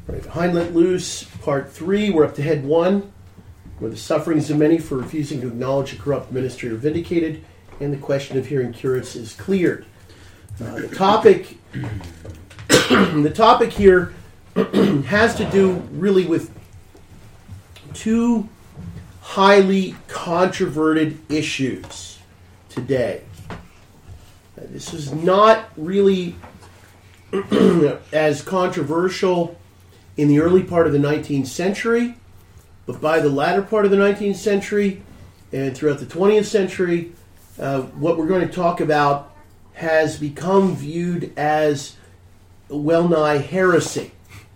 Right, Behind Let Loose, Part 3. We're up to Head 1, where the sufferings of many for refusing to acknowledge a corrupt ministry are vindicated, and the question of hearing curates is cleared. The topic here has to do really with two highly controverted issues today. This is not really as controversial in the early part of the 19th century, but by the latter part of the 19th century and throughout the 20th century, what we're going to talk about has become viewed as well-nigh heresy.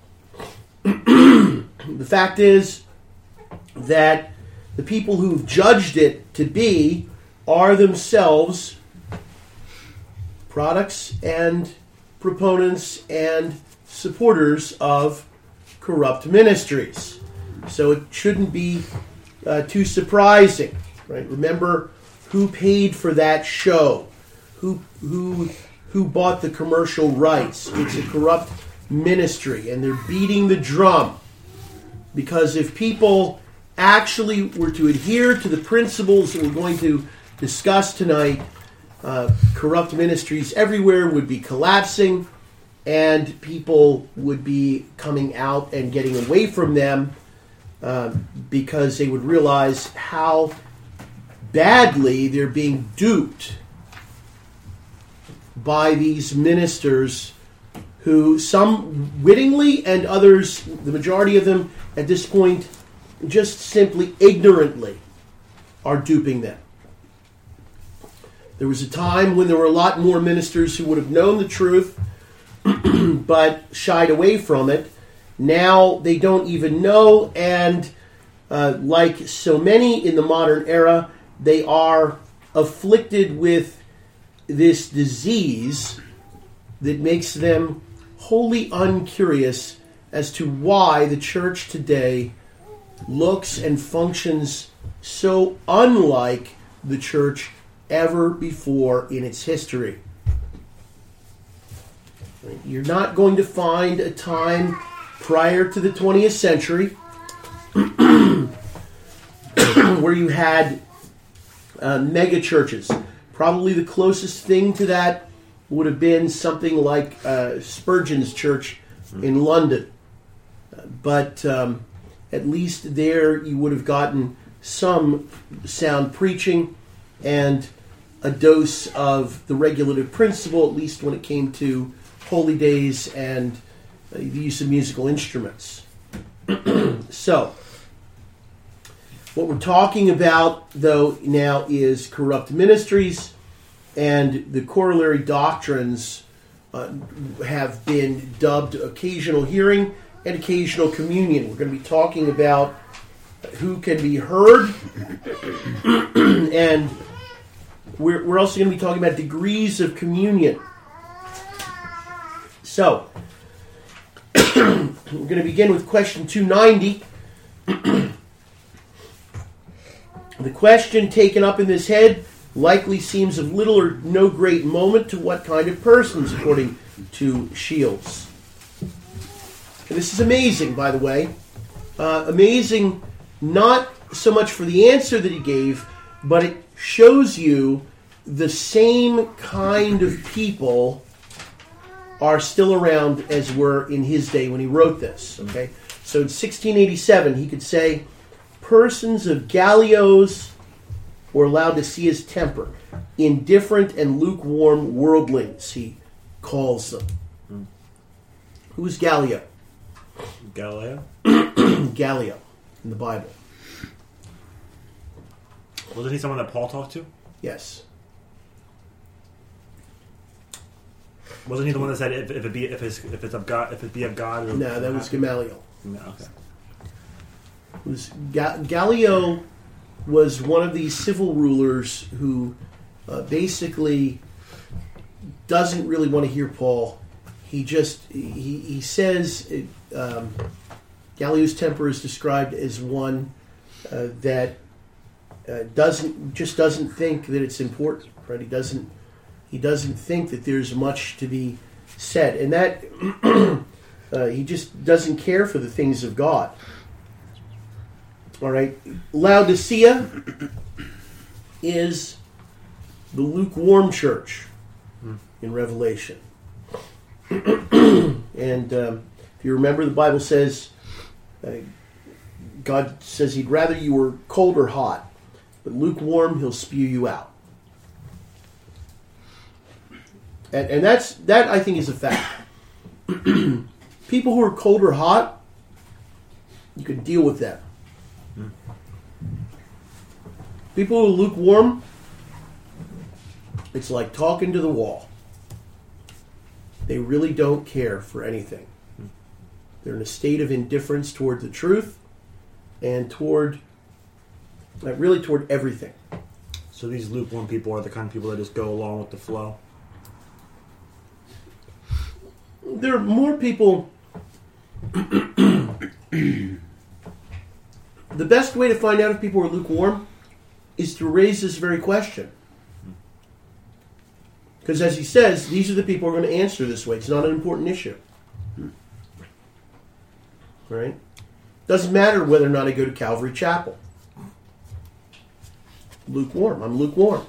The fact is that the people who've judged it to be are themselves products and proponents and supporters of corrupt ministries. So it shouldn't be too surprising, right? Remember who paid for that show, who bought the commercial rights. It's a corrupt ministry, and they're beating the drum. Because if people actually were to adhere to the principles that we're going to discuss tonight, corrupt ministries everywhere would be collapsing, and people would be coming out and getting away from them because they would realize how badly they're being duped by these ministers who, some wittingly and others, the majority of them at this point, just simply ignorantly are duping them. There was a time when there were a lot more ministers who would have known the truth but shied away from it. Now they don't even know, and like so many in the modern era, they are afflicted with this disease that makes them wholly uncurious as to why the church today looks and functions so unlike the church ever before in its history. You're not going to find a time prior to the 20th century where you had mega churches. Probably the closest thing to that would have been something like Spurgeon's church in London. But at least there you would have gotten some sound preaching and a dose of the regulative principle, at least when it came to holy days and the use of musical instruments. So, what we're talking about, though, now is corrupt ministries, and the corollary doctrines have been dubbed occasional hearing and occasional communion. We're going to be talking about who can be heard, and we're also going to be talking about degrees of communion. So, we're going to begin with question 290. The question taken up in this head likely seems of little or no great moment to what kind of persons, according to Shields. And this is amazing, by the way. Amazing not so much for the answer that he gave, but it shows you the same kind of people are still around as were in his day when he wrote this. Okay, so in 1687 he could say, persons of Gallio's were allowed to see his temper, indifferent and lukewarm worldlings, he calls them. Who's Gallio? Galileo? Gallio in the Bible. Wasn't he someone that Paul talked to? Yes. Wasn't he the one that said if it be of God? Or No, that was Gamaliel. Okay. It was Gallio was one of these civil rulers who basically doesn't really want to hear Paul. He says Gallio's temper is described as one that doesn't think that it's important. Right? He doesn't think that there's much to be said, and that He just doesn't care for the things of God. All right. Laodicea is the lukewarm church in Revelation. And if you remember, the Bible says, God says he'd rather you were cold or hot, but lukewarm, he'll spew you out. And that I think is a fact. People who are cold or hot, you can deal with them. People who are lukewarm, it's like talking to the wall. They really don't care for anything. They're in a state of indifference toward the truth and toward everything. So these lukewarm people are the kind of people that just go along with the flow? There are more people... The best way to find out if people are lukewarm is to raise this very question. Because as he says, these are the people who are going to answer this way. It's not an important issue. Right? Doesn't matter whether or not I go to Calvary Chapel. Lukewarm. I'm lukewarm.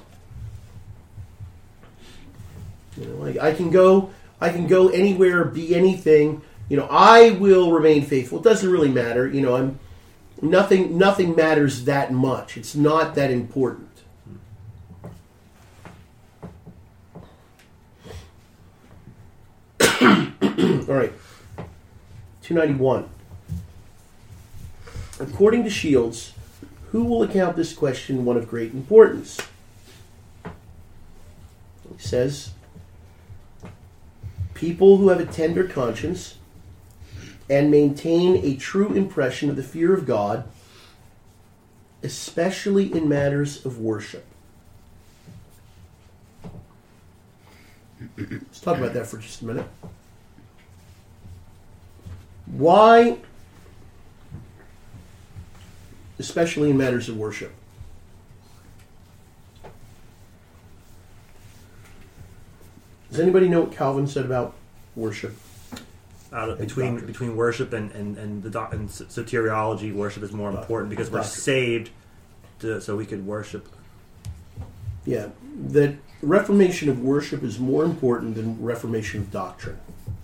You know, I can go anywhere, be anything. You know, I will remain faithful. It doesn't really matter. You know, nothing matters that much. It's not that important. All right. 291. According to Shields, who will account this question one of great importance? He says, people who have a tender conscience and maintain a true impression of the fear of God, especially in matters of worship. Let's talk about that for just a minute. Why, especially in matters of worship? Does anybody know what Calvin said about worship? Between worship and soteriology, worship is more important because we're saved so we could worship. Yeah, that reformation of worship is more important than reformation of doctrine.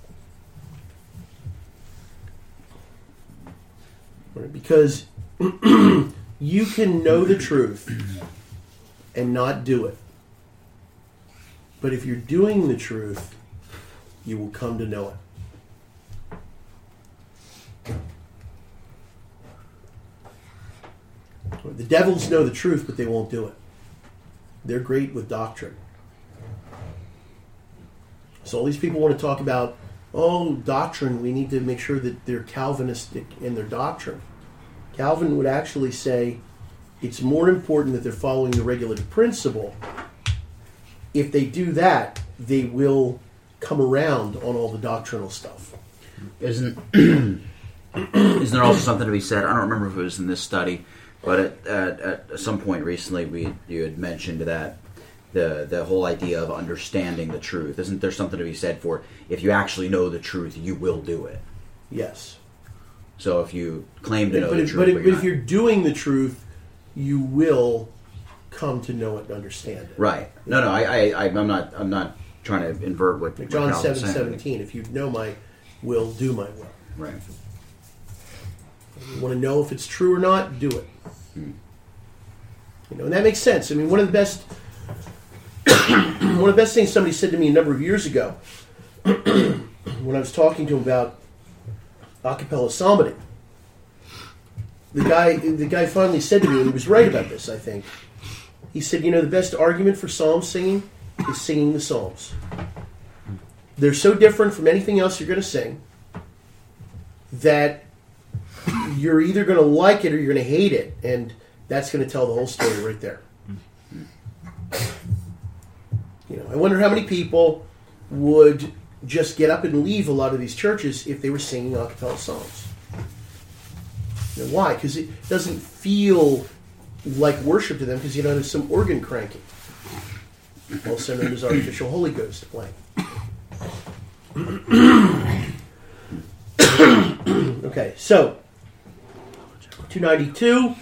Right? Because you can know the truth and not do it. But if you're doing the truth, you will come to know it. The devils know the truth, but they won't do it. They're great with doctrine. So all these people want to talk about, doctrine, we need to make sure that they're Calvinistic in their doctrine. Calvin would actually say it's more important that they're following the regulative principle. If they do that, they will come around on all the doctrinal stuff. Isn't there also something to be said? I don't remember if it was in this study, but at some point recently you had mentioned that the whole idea of understanding the truth. Isn't there something to be said for if you actually know the truth, you will do it? Yes. So if you claim to know the truth, but if you're doing the truth, you will come to know it and understand it. Right. No, I'm not trying to invert what John what 7:17. If you know my will, do my will. Right. You want to know if it's true or not, do it. You know, and that makes sense. I mean, one of the best things somebody said to me a number of years ago when I was talking to him about a cappella psalmody. The guy finally said to me, and he was right about this, I think. He said, the best argument for psalm singing is singing the psalms. They're so different from anything else you're going to sing that you're either going to like it or you're going to hate it, and that's going to tell the whole story right there. I wonder how many people would just get up and leave a lot of these churches if they were singing a cappella psalms. Why? Because it doesn't feel like worship to them, because there's some organ cranking. Also known as artificial Holy Ghost playing. Okay, so 292.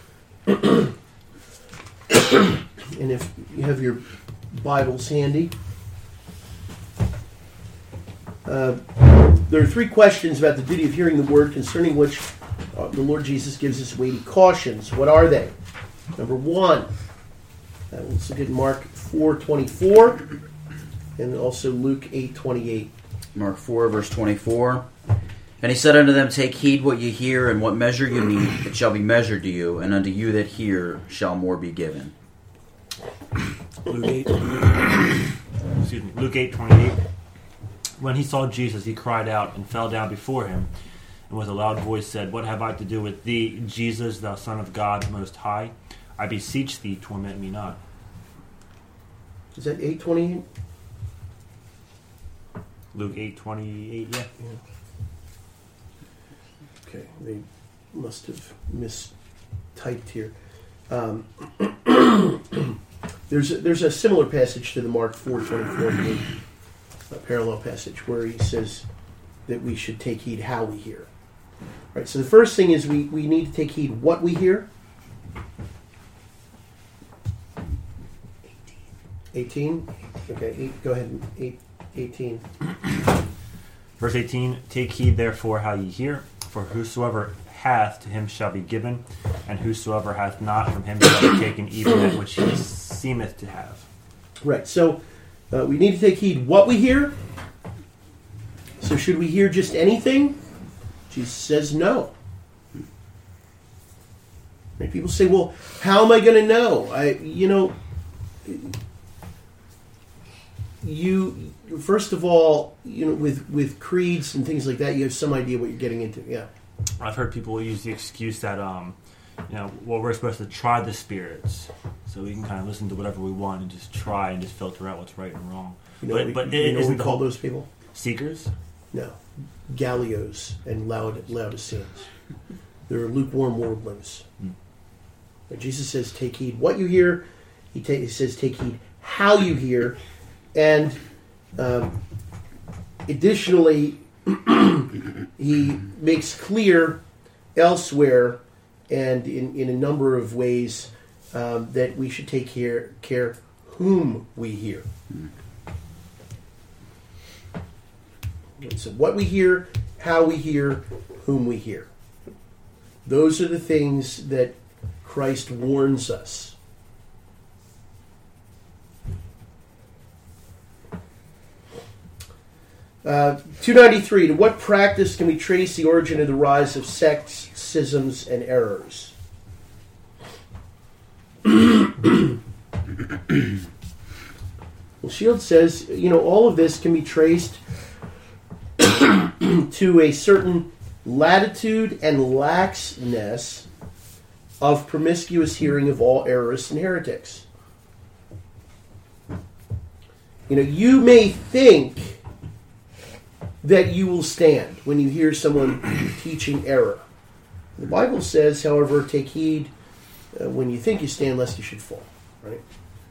And if you have your Bibles handy, there are three questions about the duty of hearing the word concerning which the Lord Jesus gives us weighty cautions. What are they? Number one, let's look at Mark 4:24 and also Luke 8:28. Mark 4, verse 24. And he said unto them, Take heed what ye hear, and what measure you meet, it shall be measured to you, and unto you that hear shall more be given. Luke 8:28. When he saw Jesus, he cried out and fell down before him, and with a loud voice said, What have I to do with thee, Jesus, thou Son of God Most High? I beseech thee, torment me not. Is that 8:28? Luke 8:28, yeah. Okay, they must have mistyped here. There's a similar passage to the Mark 4:24, a parallel passage where he says that we should take heed how we hear. All right, so the first thing is we need to take heed what we hear. 18? Okay, go ahead. 18. Verse 18, Take heed therefore how ye hear, for whosoever hath, to him shall be given, and whosoever hath not, from him shall be taken even that which he seemeth to have. Right, so we need to take heed what we hear. So should we hear just anything? Jesus says no. Right, people say, well, how am I going to know? You first of all, with creeds and things like that, you have some idea what you're getting into. Yeah. I've heard people use the excuse that, we're supposed to try the spirits, so we can kind of listen to whatever we want and just try and just filter out what's right and wrong. What we call those people? Seekers? No. Gallios and Laodiceans. They're lukewarm worldlings. But Jesus says, take heed what you hear. He says, take heed how you hear. And additionally, he makes clear elsewhere and in a number of ways that we should take care whom we hear. So what we hear, how we hear, whom we hear. Those are the things that Christ warns us. Uh, 293. To what practice can we trace the origin of the rise of sects, schisms, and errors? Well, Shield says, all of this can be traced to a certain latitude and laxness of promiscuous hearing of all errorists and heretics. You may think that you will stand when you hear someone teaching error. The Bible says, however, take heed when you think you stand, lest you should fall. Right?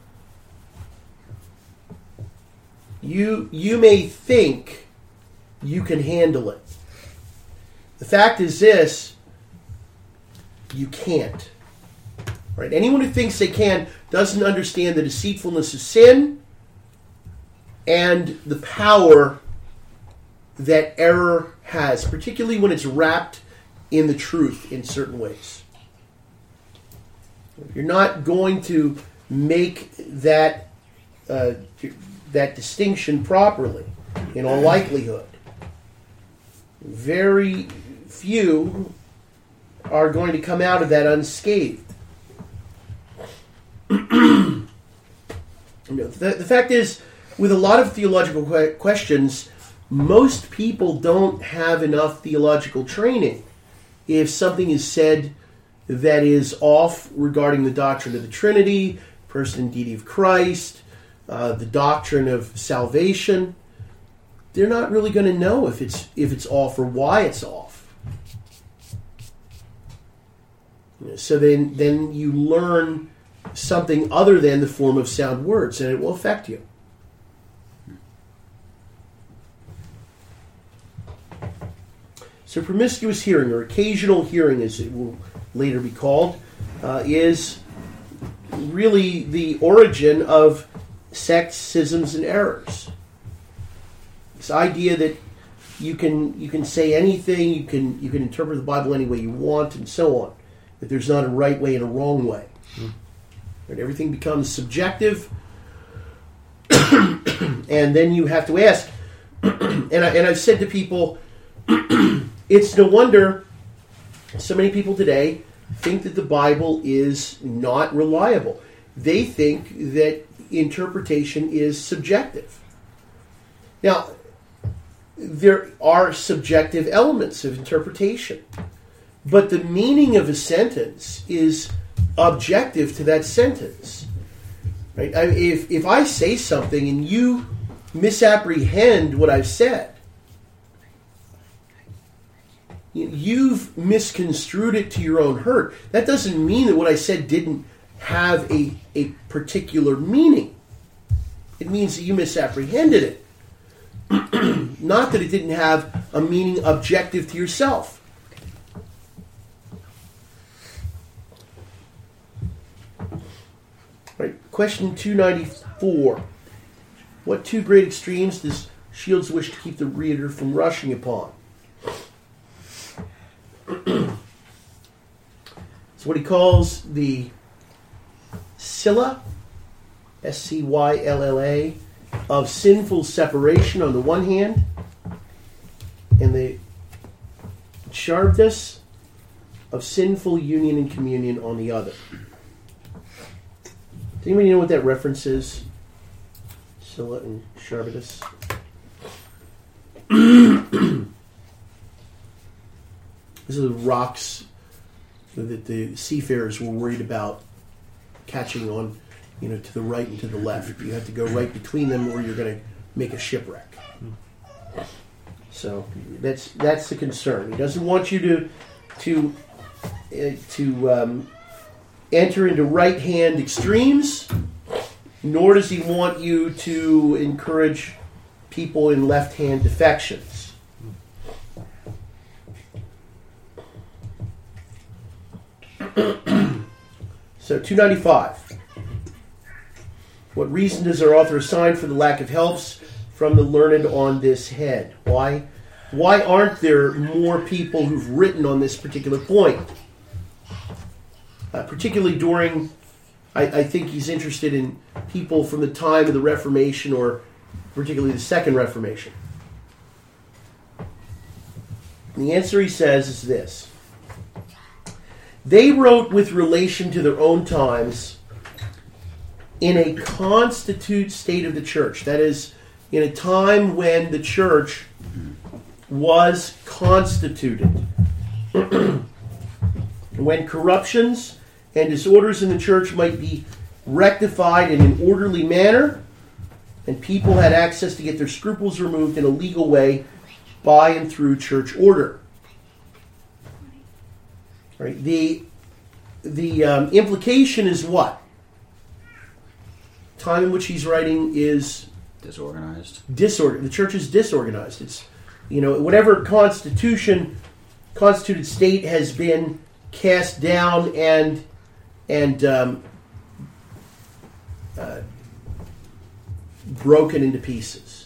You may think you can handle it. The fact is this: you can't. Right? Anyone who thinks they can doesn't understand the deceitfulness of sin and the power that error has, particularly when it's wrapped in the truth in certain ways. You're not going to make that distinction properly, in all likelihood. Very few are going to come out of that unscathed. The fact is, with a lot of theological questions, most people don't have enough theological training. If something is said that is off regarding the doctrine of the Trinity, person and deity of Christ, the doctrine of salvation, they're not really going to know if it's off or why it's off. So then you learn something other than the form of sound words, and it will affect you. So promiscuous hearing, or occasional hearing as it will later be called, is really the origin of sects, schisms, and errors. This idea that you can say anything, you can interpret the Bible any way you want, and so on. That there's not a right way and a wrong way. Right? Everything becomes subjective, and then you have to ask. And I've said to people, it's no wonder so many people today think that the Bible is not reliable. They think that interpretation is subjective. Now, there are subjective elements of interpretation, but the meaning of a sentence is objective to that sentence. Right? If I say something and you misapprehend what I've said, you've misconstrued it to your own hurt. That doesn't mean that what I said didn't have a particular meaning. It means that you misapprehended it. Not that it didn't have a meaning objective to yourself. Right. Question 294. What two great extremes does Shields wish to keep the reader from rushing upon? It's what he calls the Scylla, Scylla, of sinful separation on the one hand, and the Charybdis of sinful union and communion on the other. Does anybody know what that reference is? Scylla and Charybdis. These are the rocks that the seafarers were worried about catching on, to the right and to the left. You have to go right between them, or you're going to make a shipwreck. So that's the concern. He doesn't want you to enter into right-hand extremes, nor does he want you to encourage people in left-hand defections. So 295. What reason does our author assign for the lack of helps from the learned on this head? Why aren't there more people who've written on this particular point? Particularly during, I think he's interested in people from the time of the Reformation, or particularly the Second Reformation. And the answer, he says, is this. They wrote with relation to their own times in a constitute state of the church. That is, in a time when the church was constituted. When corruptions and disorders in the church might be rectified in an orderly manner, and people had access to get their scruples removed in a legal way by and through church order. Right? The implication is what? Time in which he's writing is disorganized. The church is disorganized. It's whatever constituted state has been cast down and broken into pieces.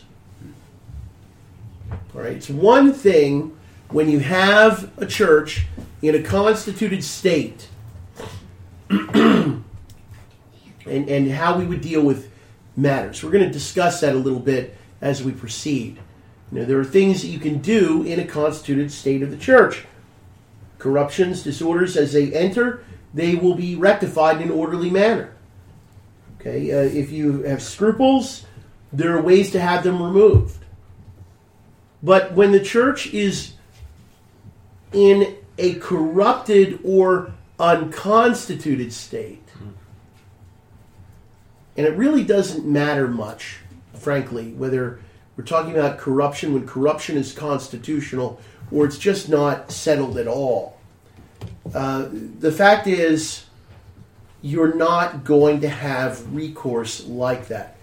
All right. It's one thing when you have a church in a constituted state, and how we would deal with matters. We're going to discuss that a little bit as we proceed. There are things that you can do in a constituted state of the church. Corruptions, disorders, as they enter, they will be rectified in an orderly manner. Okay, if you have scruples, there are ways to have them removed. But when the church is in a corrupted or unconstituted state, and it really doesn't matter much, frankly, whether we're talking about corruption when corruption is constitutional or it's just not settled at all. The fact is, you're not going to have recourse like that.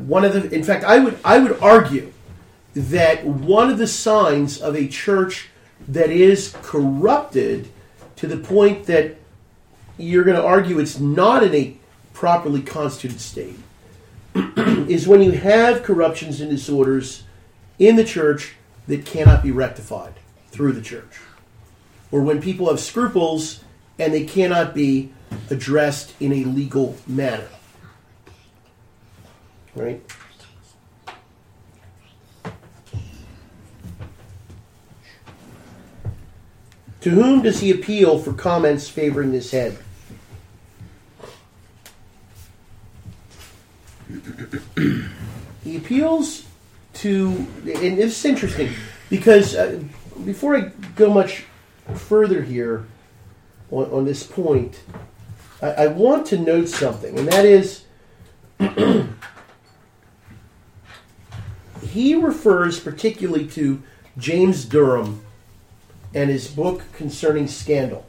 I would argue that one of the signs of a church that is corrupted to the point that you're going to argue it's not in a properly constituted state is when you have corruptions and disorders in the church that cannot be rectified through the church. Or when people have scruples and they cannot be addressed in a legal manner. Right? To whom does he appeal for comments favoring this head? He appeals to, and it's interesting, because before I go much further here on this point, I want to note something, and that is, he refers particularly to James Durham and his book concerning scandal.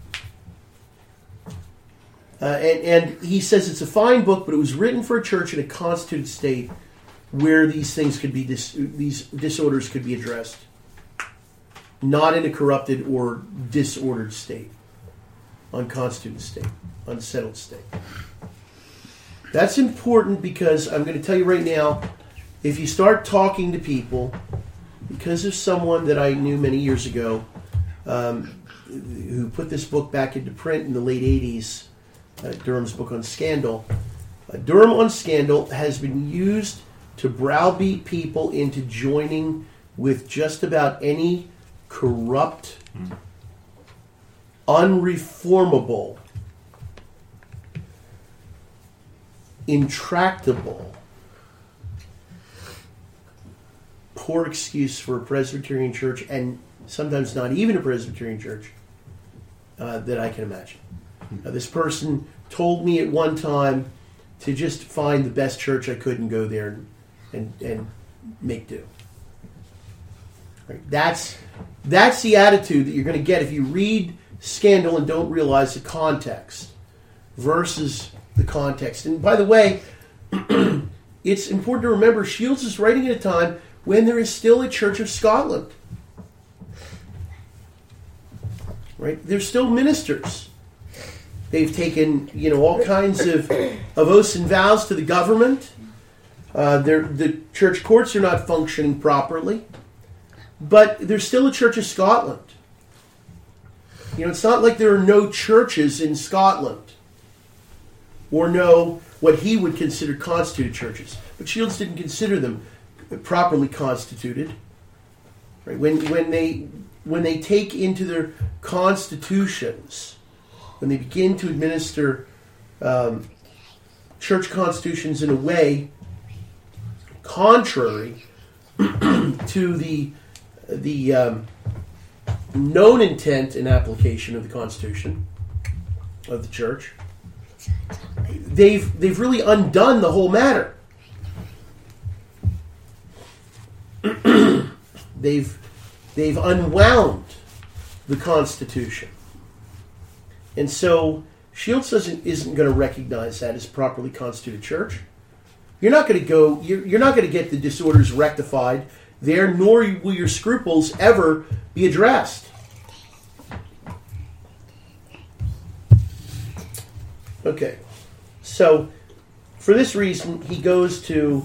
And he says it's a fine book, but it was written for a church in a constituted state where these things could be, these disorders could be addressed. Not in a corrupted or disordered state. Unconstituted state. Unsettled state. That's important because I'm going to tell you right now, if you start talking to people, because of someone that I knew many years ago, who put this book back into print in the late 80s, Durham's book on scandal. Durham on scandal has been used to browbeat people into joining with just about any corrupt, unreformable, intractable, poor excuse for a Presbyterian church, and sometimes not even a Presbyterian church, that I can imagine. This person told me at one time to just find the best church I could and go there and make do. Right? That's the attitude that you're going to get if you read scandal and don't realize the context versus the context. And by the way, it's important to remember Shields is writing at a time when there is still a Church of Scotland. Right? There's still ministers. They've taken, all kinds of oaths and vows to the government. The church courts are not functioning properly. But there's still a Church of Scotland. It's not like there are no churches in Scotland. Or no, what he would consider constituted churches. But Shields didn't consider them properly constituted. Right? When they take into their constitutions, when they begin to administer church constitutions in a way contrary to the known intent and application of the Constitution of the church, they've really undone the whole matter. They've unwound the Constitution. And so Shields isn't going to recognize that as properly constituted church. You're not going to get the disorders rectified there, nor will your scruples ever be addressed. Okay. So for this reason, he goes to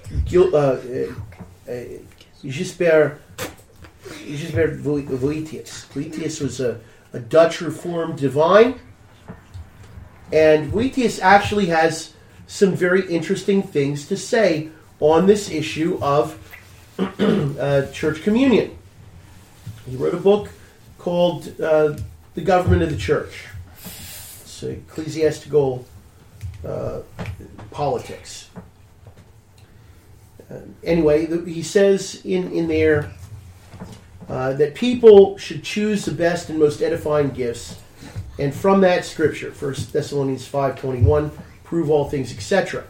Gisbert Voetius. Voetius was a Dutch Reformed divine, and Voetius actually has some very interesting things to say on this issue of church communion. He wrote a book called The Government of the Church. It's ecclesiastical politics. Anyway, he says in there that people should choose the best and most edifying gifts, and from that scripture, 1 Thessalonians 5:21, prove all things, etc.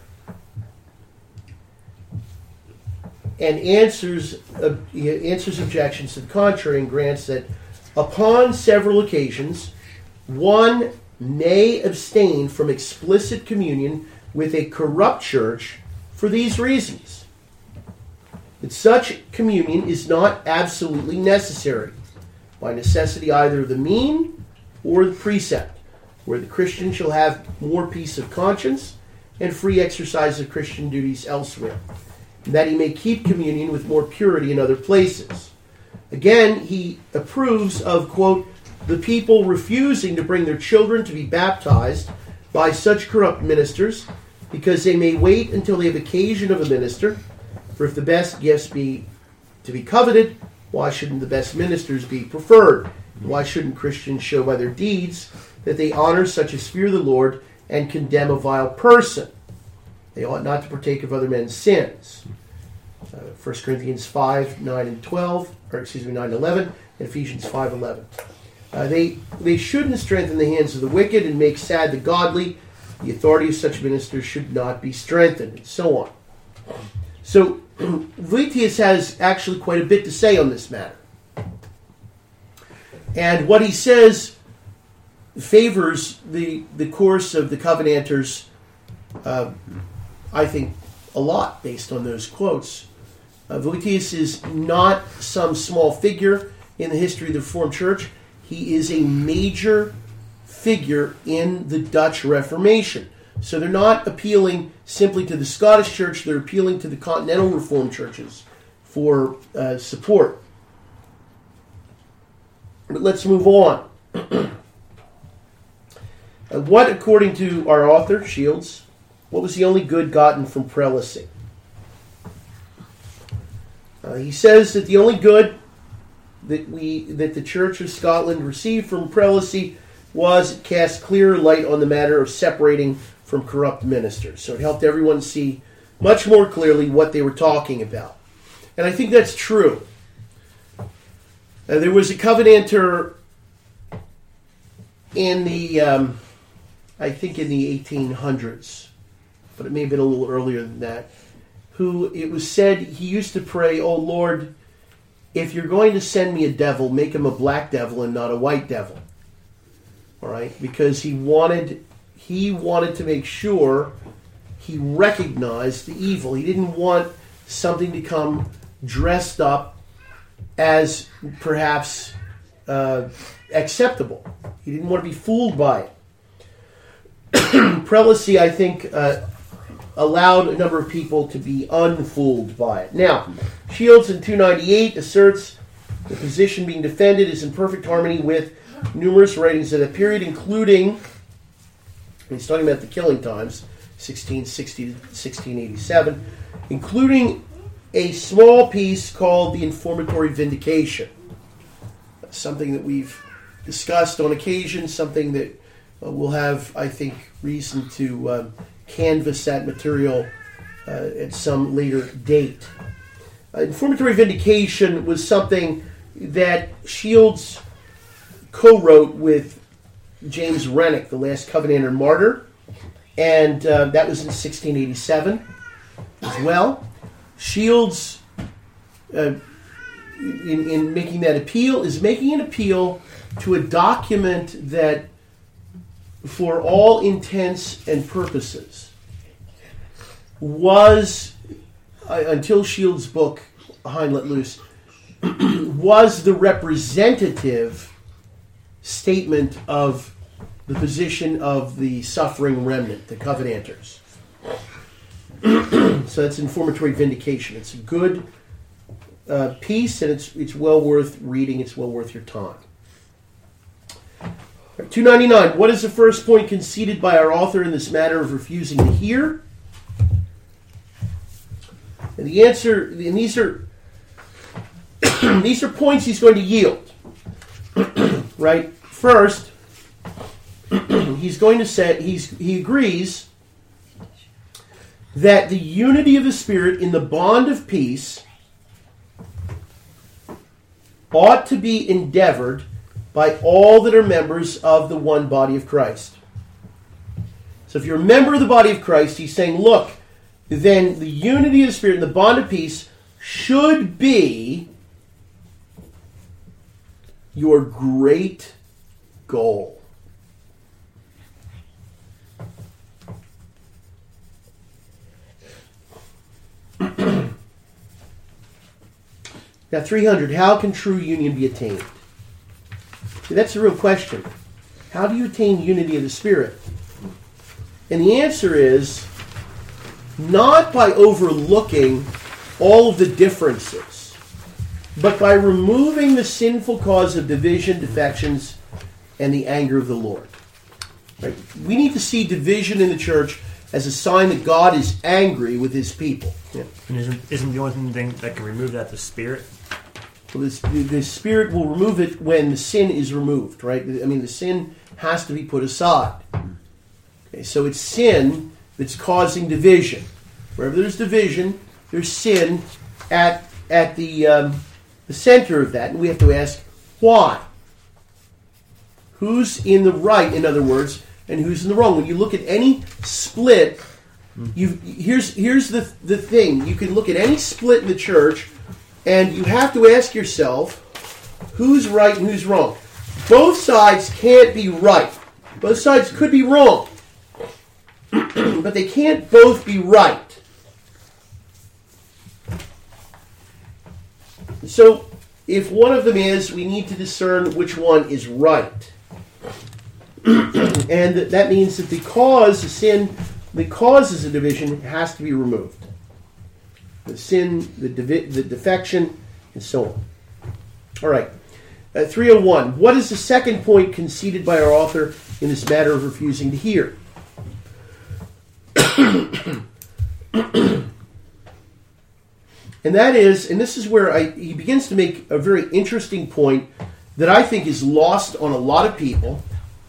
And answers objections to the contrary and grants that upon several occasions one may abstain from explicit communion with a corrupt church for these reasons: that such communion is not absolutely necessary, by necessity either the mean or the precept, where the Christian shall have more peace of conscience and free exercise of Christian duties elsewhere, and that he may keep communion with more purity in other places. Again, he approves of, quote, the people refusing to bring their children to be baptized by such corrupt ministers, because they may wait until they have occasion of a minister. For if the best gifts be to be coveted, why shouldn't the best ministers be preferred? Why shouldn't Christians show by their deeds that they honor such as fear the Lord and condemn a vile person? They ought not to partake of other men's sins. 1 Corinthians 5, 9 and 12, or excuse me, 9 and 11, and Ephesians 5, 11. They shouldn't strengthen the hands of the wicked and make sad the godly. The authority of such ministers should not be strengthened, and so on. So, Voetius has actually quite a bit to say on this matter. And what he says favors the course of the Covenanters, I think, a lot based on those quotes. Voetius is not some small figure in the history of the Reformed Church. He is a major figure in the Dutch Reformation. So they're not appealing simply to the Scottish Church, they're appealing to the continental Reformed churches for support. But let's move on. What, according to our author, Shields, what was the only good gotten from prelacy? He says that the only good that the Church of Scotland received from prelacy was it cast clear light on the matter of separating from corrupt ministers. So it helped everyone see much more clearly what they were talking about. And I think that's true. There was a Covenanter in the, I think in the 1800s, but it may have been a little earlier than that, who it was said he used to pray, "Oh Lord, if you're going to send me a devil, make him a black devil and not a white devil." All right, because he wanted to make sure he recognized the evil. He didn't want something to come dressed up as perhaps acceptable. He didn't want to be fooled by it. Prelacy, I think, allowed a number of people to be unfooled by it. Now, Shields in 298 asserts the position being defended is in perfect harmony with numerous writings of that period, including, he's talking about the killing times, 1660 to 1687, including a small piece called the Informatory Vindication. Something that we've discussed on occasion, something that we'll have, I think, reason to canvass that material at some later date. Informatory Vindication was something that Shields co-wrote with James Renwick, the last Covenanter martyr, and that was in 1687 as well. Shields, in making that appeal, is making an appeal to a document that, for all intents and purposes, was, until Shields' book, Hein Let Loose, was the representative statement of the position of the suffering remnant, the Covenanters. So that's Informatory Vindication. It's a good piece, and it's well worth reading. It's well worth your time. 299. What is the first point conceded by our author in this matter of refusing to hear? And the answer, and these are these are points he's going to yield. Right? First, he's going to say he agrees that the unity of the Spirit in the bond of peace ought to be endeavored by all that are members of the one body of Christ. So if you're a member of the body of Christ, he's saying, look, then the unity of the Spirit and the bond of peace should be your great goal. Now, 300, how can true union be attained? That's a real question. How do you attain unity of the Spirit? And the answer is not by overlooking all of the differences, but by removing the sinful cause of division, defections, and the anger of the Lord. Right? We need to see division in the church as a sign that God is angry with his people. Yeah. And isn't the only thing that can remove that the Spirit? Well, the Spirit will remove it when the sin is removed, right? I mean, the sin has to be put aside. Okay, so it's sin that's causing division. Wherever there's division, there's sin at the center of that, and we have to ask why. Who's in the right, in other words, and who's in the wrong? When you look at any split, here's the thing: you can look at any split in the church, and you have to ask yourself who's right and who's wrong. Both sides can't be right. Both sides could be wrong, but they can't both be right. So, if one of them is, we need to discern which one is right. And that means that because the sin that causes a division has to be removed. The sin, the defection, and so on. All right. 301. What is the second point conceded by our author in this matter of refusing to hear? And that is, and this is where he begins to make a very interesting point that I think is lost on a lot of people.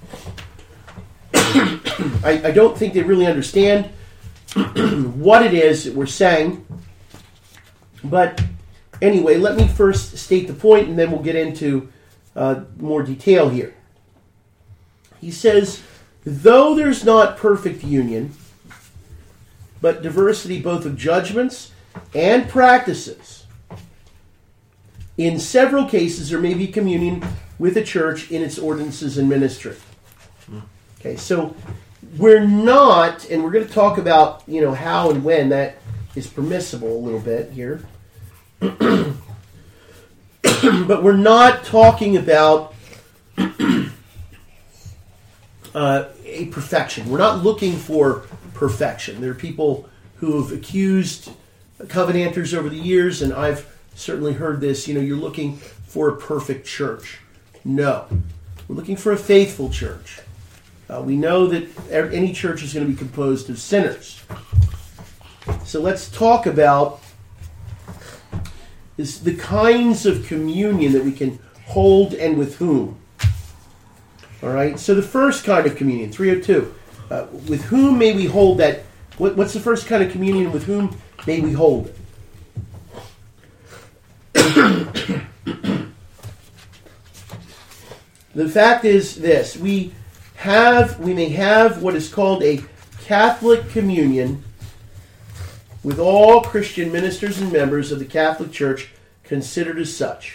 I don't think they really understand what it is that we're saying. But anyway, let me first state the point, and then we'll get into more detail here. He says, though there's not perfect union, but diversity both of judgments and practices, in several cases there may be communion with the church in its ordinances and ministry. Okay, so we're not, and we're going to talk about, how and when that is permissible a little bit here. But we're not talking about a perfection. We're not looking for perfection. There are people who have accused covenanters over the years, and I've certainly heard this, you're looking for a perfect church. No. We're looking for a faithful church. We know that any church is going to be composed of sinners. So let's talk about the kinds of communion that we can hold and with whom. All right, so the first kind of communion, 302. With whom may we hold that? What's the first kind of communion? With whom may we hold it? The fact is this: we may have what is called a Catholic communion with all Christian ministers and members of the Catholic Church considered as such.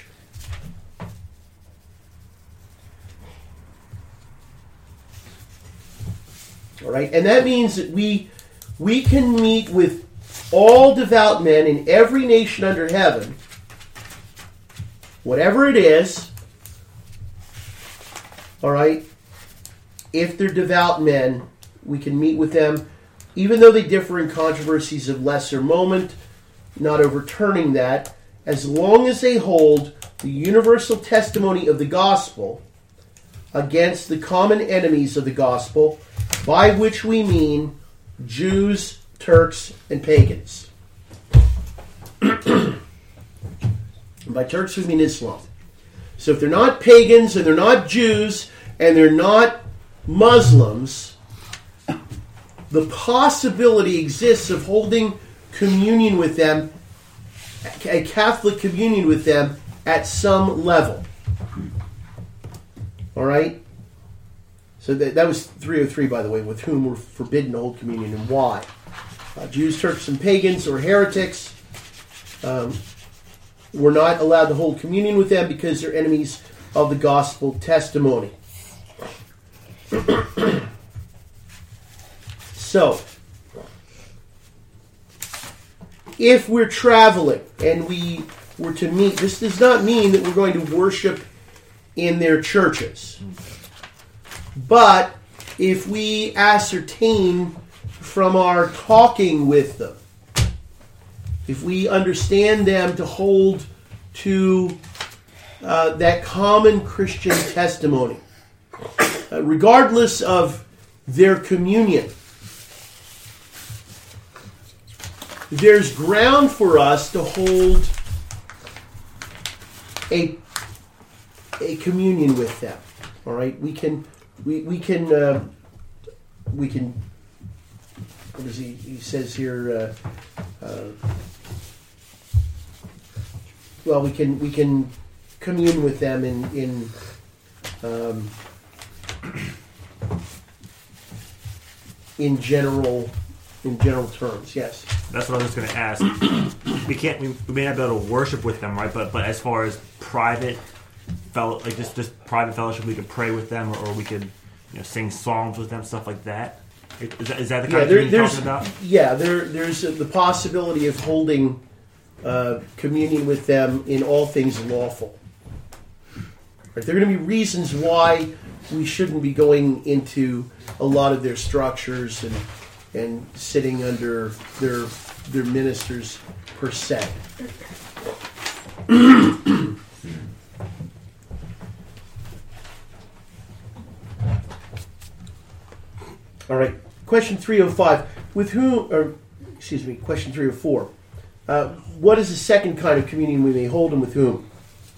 All right, and that means that we can meet with all devout men in every nation under heaven, whatever it is, all right, if they're devout men, we can meet with them, even though they differ in controversies of lesser moment, not overturning that, as long as they hold the universal testimony of the gospel against the common enemies of the gospel, by which we mean Jews, Turks, and pagans. And by Turks we mean Islam. So if they're not pagans, and they're not Jews, and they're not Muslims, the possibility exists of holding communion with them, a Catholic communion with them, at some level. All right? So that was 303, by the way, with whom we're forbidden to hold communion and why. Jews, Turks, and pagans, or heretics, we're not allowed to hold communion with them because they're enemies of the gospel testimony. So, if we're traveling and we were to meet, this does not mean that we're going to worship in their churches. But if we ascertain from our talking with them, if we understand them to hold to that common Christian testimony, regardless of their communion, there's ground for us to hold a communion with them. All right, we can. What does he says here? Well, we can commune with them in general terms. Yes. That's what I was going to ask. We may not be able to worship with them, right? But as far as private just private fellowship, we could pray with them, or we could sing psalms with them, stuff like that. Is that the kind of thing you're talking about? Yeah, there's the possibility of holding communion with them in all things lawful. Right? There are going to be reasons why we shouldn't be going into a lot of their structures and sitting under their ministers per se. All right. Question 305. Question 304. What is the second kind of communion we may hold, and with whom?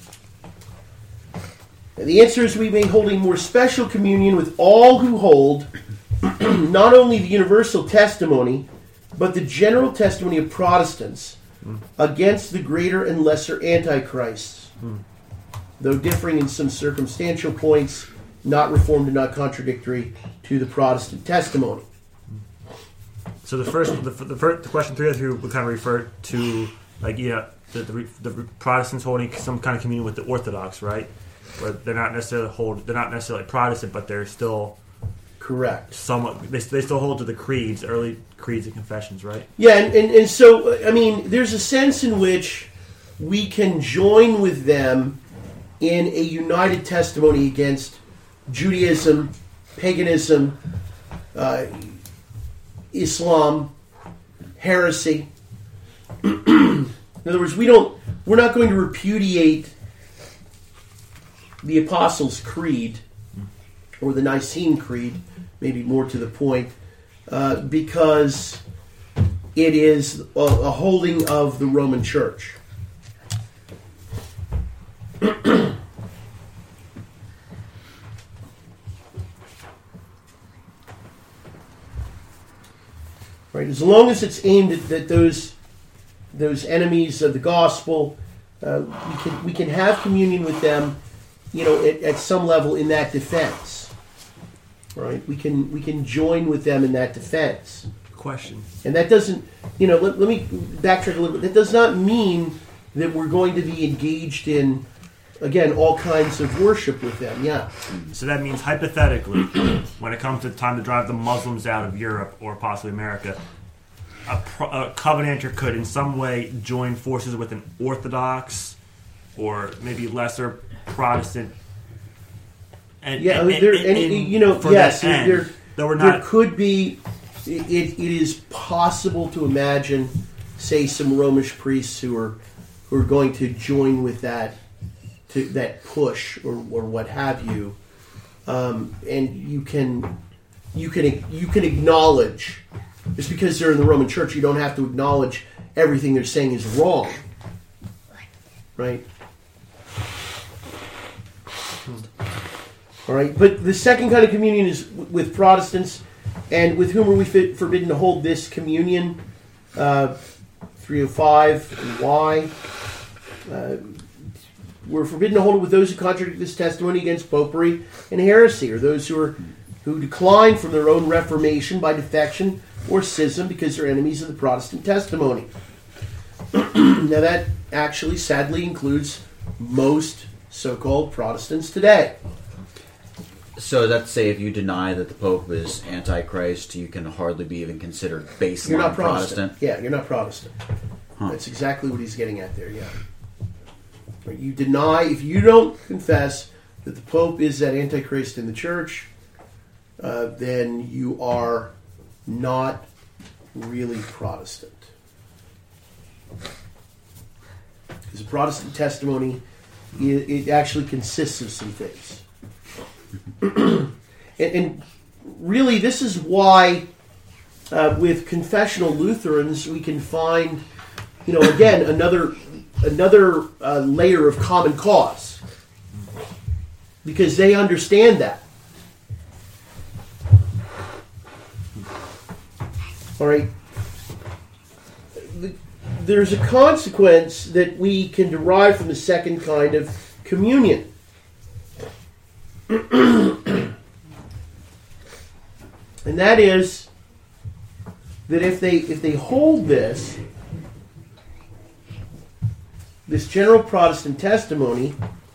And the answer is we may hold a more special communion with all who hold not only the universal testimony, but the general testimony of Protestants against the greater and lesser antichrists, though differing in some circumstantial points, not reformed and not contradictory to the Protestant testimony. So the first question 303 would kind of refer to the Protestants holding some kind of communion with the Orthodox, right? Where they're not necessarily Protestant, but they're still correct. Somewhat, they still hold to the creeds, early creeds and confessions, right? Yeah, and so I mean, there's a sense in which we can join with them in a united testimony against Judaism, paganism, Islam, heresy. In other words, we're not going to repudiate the Apostles' Creed or the Nicene Creed, maybe more to the point, because it is a holding of the Roman Church. Right, as long as it's aimed at those enemies of the gospel, we can have communion with them, at some level in that defense. Right, we can join with them in that defense. Question. And that doesn't, let me backtrack a little bit. That does not mean that we're going to be engaged in, again, all kinds of worship with them. Yeah. So that means, hypothetically, when it comes to time to drive the Muslims out of Europe or possibly America, a Covenanter could in some way join forces with an Orthodox or maybe lesser Protestant. There could be. It is possible to imagine, say, some Romish priests who are going to join with that push or what have you, and you can acknowledge, just because they're in the Roman Church, you don't have to acknowledge everything they're saying is wrong, right? All right, but the second kind of communion is with Protestants, and with whom are we forbidden to hold this communion? 305, and why? We're forbidden to hold it with those who contradict this testimony against popery and heresy, or those who decline from their own reformation by defection or schism because they're enemies of the Protestant testimony. Now that actually sadly includes most so-called Protestants today. So that's say if you deny that the Pope is Antichrist, you can hardly be even considered baseline You're not Protestant. Yeah, you're not Protestant. Huh. That's exactly what he's getting at there, yeah. You deny, if you don't confess that the Pope is that Antichrist in the church, then you are not really Protestant. Because the Protestant testimony, it actually consists of some things. and really, this is why with confessional Lutherans we can find, again, another layer of common cause. Because they understand that. All right. There's a consequence that we can derive from the second kind of communion. And that is that if they hold this general Protestant testimony,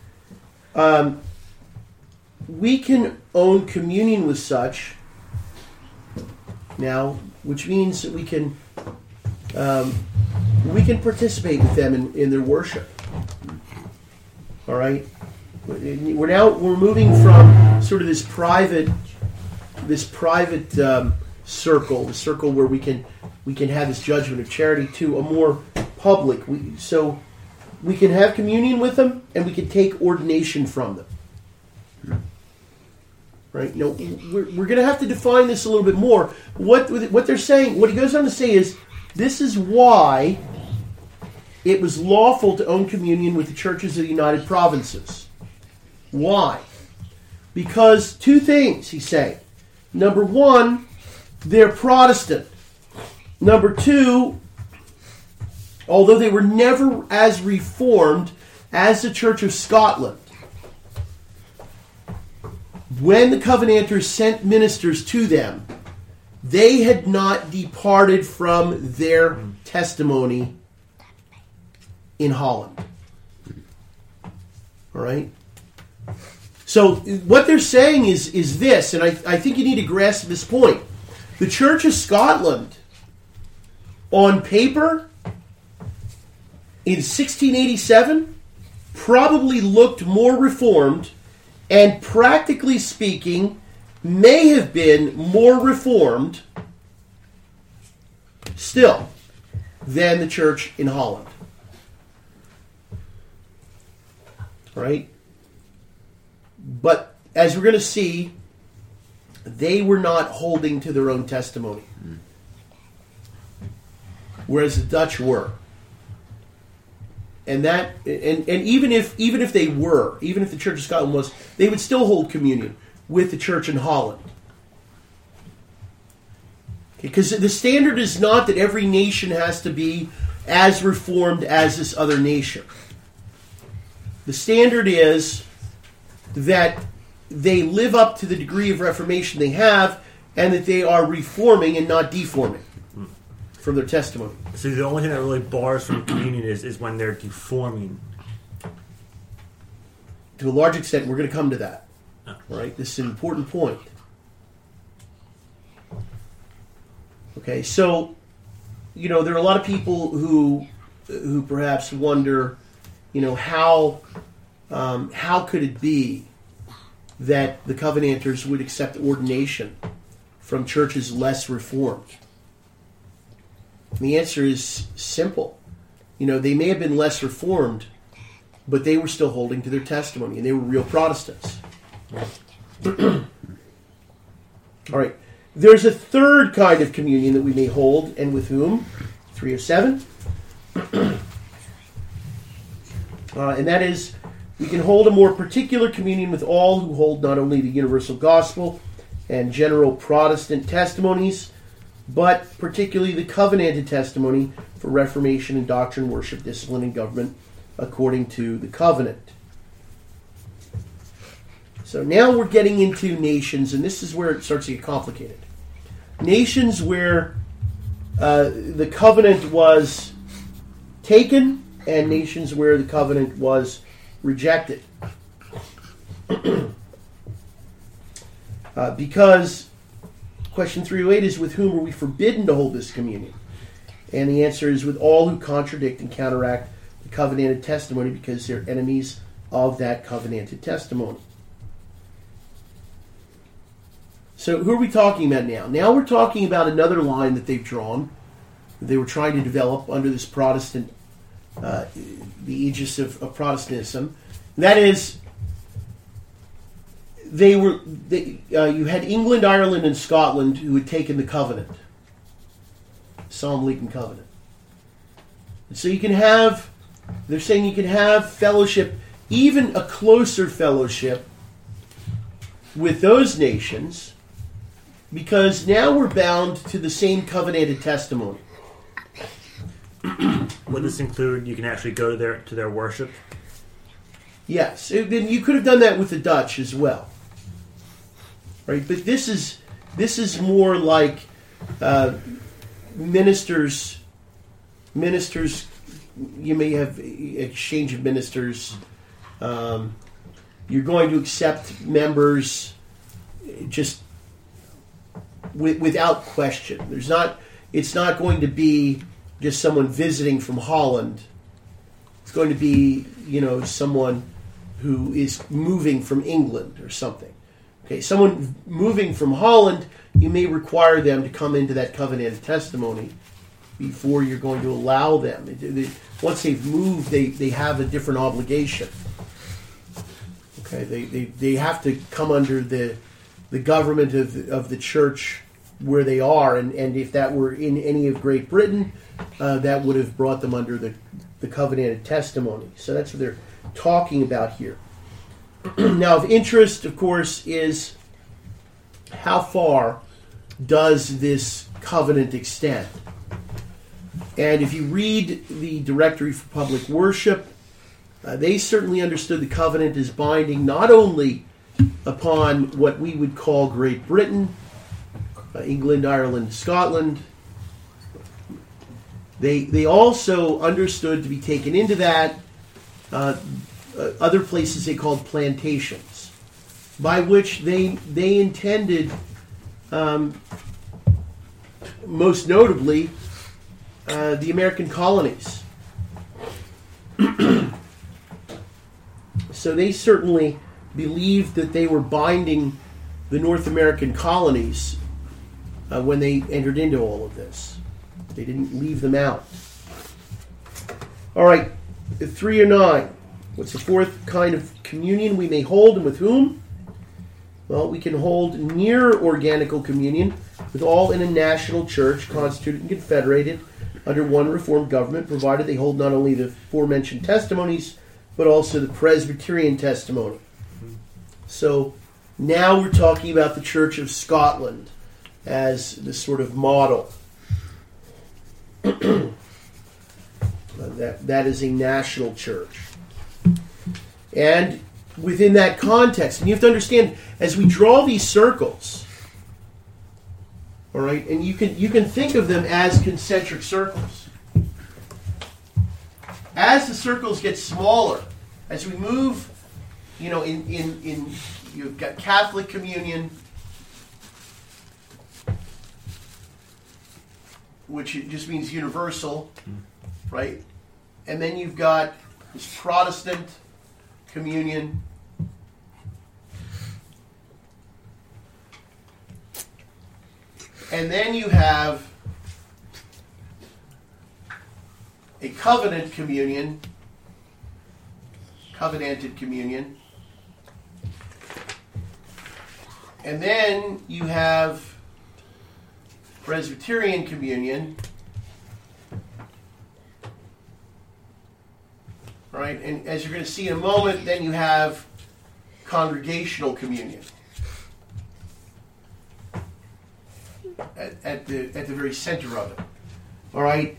we can own communion with such now, which means that we can participate with them in their worship. All right, we're moving from sort of this private circle, the circle where we can have this judgment of charity, to a more public. So we can have communion with them, and we can take ordination from them. Right? We're going to have to define this a little bit more. What they're saying, what he goes on to say is, this is why it was lawful to own communion with the churches of the United Provinces. Why? Because two things, he's saying. Number one, they're Protestant. Number two, although they were never as reformed as the Church of Scotland, when the Covenanters sent ministers to them, they had not departed from their testimony in Holland. All right? So what they're saying is this, and I think you need to grasp this point. The Church of Scotland, on paper, in 1687, probably looked more reformed, and practically speaking, may have been more reformed still than the church in Holland. Right? But as we're going to see, they were not holding to their own testimony. Whereas the Dutch were. And even if they were, even if the Church of Scotland was, they would still hold communion with the church in Holland. Because the standard is not that every nation has to be as reformed as this other nation. The standard is that they live up to the degree of reformation they have, and that they are reforming and not deforming from their testimony. So the only thing that really bars from communion is when they're deforming. To a large extent, we're going to come to that. Right? This is an important point. Okay, so, there are a lot of people who perhaps wonder, how could it be that the Covenanters would accept ordination from churches less reformed? And the answer is simple. They may have been less reformed, but they were still holding to their testimony, and they were real Protestants. All right. There's a third kind of communion that we may hold, and with whom? 307. And that is, we can hold a more particular communion with all who hold not only the universal gospel and general Protestant testimonies, but particularly the covenanted testimony for Reformation and doctrine, worship, discipline, and government according to the covenant. So now we're getting into nations, and this is where it starts to get complicated. Nations where the covenant was taken, and nations where the covenant was rejected. Because question 308 is, with whom are we forbidden to hold this communion? And the answer is, with all who contradict and counteract the covenanted testimony, because they're enemies of that covenanted testimony. So who are we talking about now? Now we're talking about another line that they've drawn, that they were trying to develop under this Protestant, the aegis of Protestantism. That is, you had England, Ireland, and Scotland who had taken the covenant, Psalm League Covenant. And so they're saying you can have fellowship, even a closer fellowship with those nations, because now we're bound to the same covenanted testimony. Would this include you can actually go to their worship? Yes, then you could have done that with the Dutch as well, right? But this is more like ministers. You may have exchange of ministers. You're going to accept members just without question. It's not going to be just someone visiting from Holland. It's going to be, someone who is moving from England or something. Okay, someone moving from Holland, you may require them to come into that covenanted testimony before you're going to allow them. Once they've moved, they have a different obligation. Okay, they have to come under the government of the church where they are, and if that were in any of Great Britain, that would have brought them under the covenanted testimony. So that's what they're talking about here. Now, of interest, of course, is how far does this covenant extend? And if you read the Directory for Public Worship, they certainly understood the covenant as binding not only upon what we would call Great Britain, England, Ireland, Scotland. They also understood to be taken into that other places they called plantations, by which they intended, most notably, the American colonies. So they certainly believed that they were binding the North American colonies when they entered into all of this. They didn't leave them out. All right, 3 or 9. What's the fourth kind of communion we may hold, and with whom? Well, we can hold near organical communion with all in a national church, constituted and confederated under one reformed government, provided they hold not only the aforementioned testimonies, but also the Presbyterian testimony. So now we're talking about the Church of Scotland as the sort of model. That is a national church. And within that context, and you have to understand, as we draw these circles, all right, and you can think of them as concentric circles. As the circles get smaller, as we move, in you've got Catholic communion, which just means universal, right? And then you've got this Protestant communion. And then you have a covenant communion, covenanted communion. And then you have Presbyterian communion. Right? And as you're going to see in a moment, then you have congregational communion at the very center of it. All right?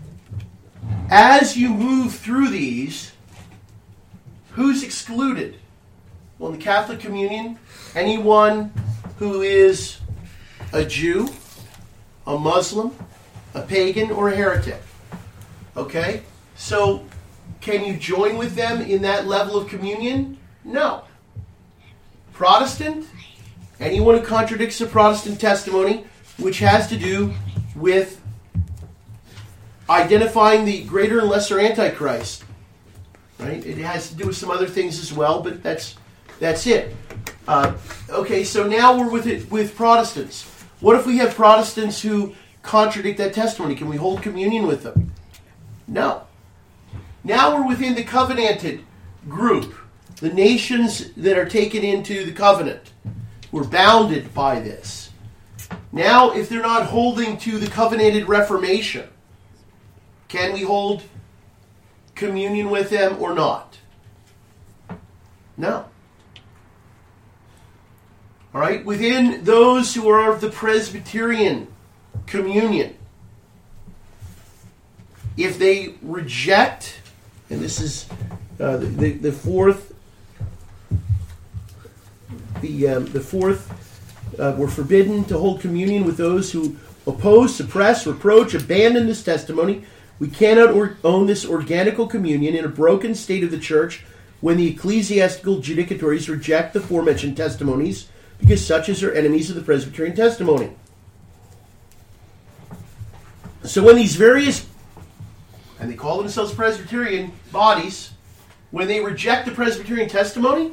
As you move through these, who's excluded? Well, in the Catholic communion, anyone who is a Jew, a Muslim, a pagan, or a heretic. Okay? So, can you join with them in that level of communion? No. Protestant, anyone who contradicts the Protestant testimony, which has to do with identifying the greater and lesser Antichrist. Right? It has to do with some other things as well, but that's it. Okay, so now we're with Protestants. What if we have Protestants who contradict that testimony? Can we hold communion with them? No. Now we're within the covenanted group, the nations that are taken into the covenant. We're bounded by this. Now, if they're not holding to the covenanted Reformation, can we hold communion with them or not? No. All right, within those who are of the Presbyterian communion, if they reject, and this is the fourth, we're forbidden to hold communion with those who oppose, suppress, reproach, abandon this testimony. We cannot own this organical communion in a broken state of the church when the ecclesiastical judicatories reject the aforementioned testimonies, because such as are enemies of the Presbyterian testimony. So when these various, and they call themselves Presbyterian bodies, when they reject the Presbyterian testimony,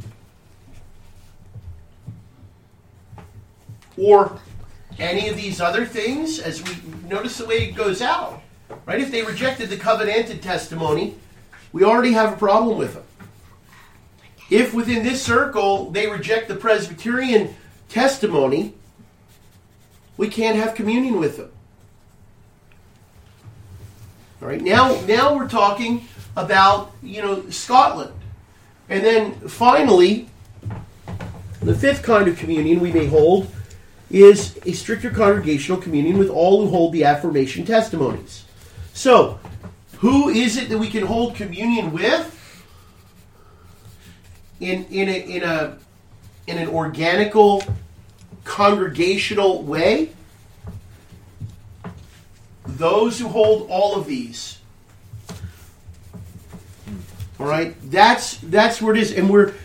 or any of these other things, as we notice the way it goes out, right? If they rejected the covenanted testimony, we already have a problem with them. If within this circle they reject the Presbyterian testimony, we can't have communion with them. All right, now we're talking about, Scotland. And then finally, the fifth kind of communion we may hold is a stricter congregational communion with all who hold the affirmation testimonies. So, who is it that we can hold communion with in an organical, congregational way? Those who hold all of these. All right, that's where it is, and we're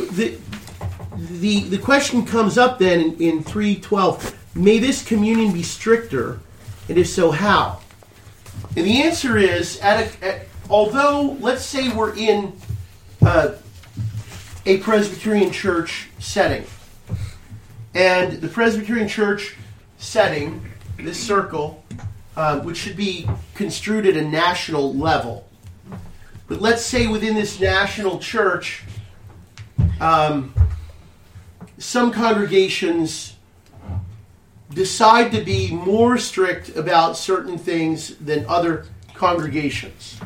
the question comes up then in 3:12. May this communion be stricter, and if so, how? And the answer is, although let's say we're in a Presbyterian church setting, and the Presbyterian church setting, this circle, which should be construed at a national level. But let's say within this national church, some congregations decide to be more strict about certain things than other congregations.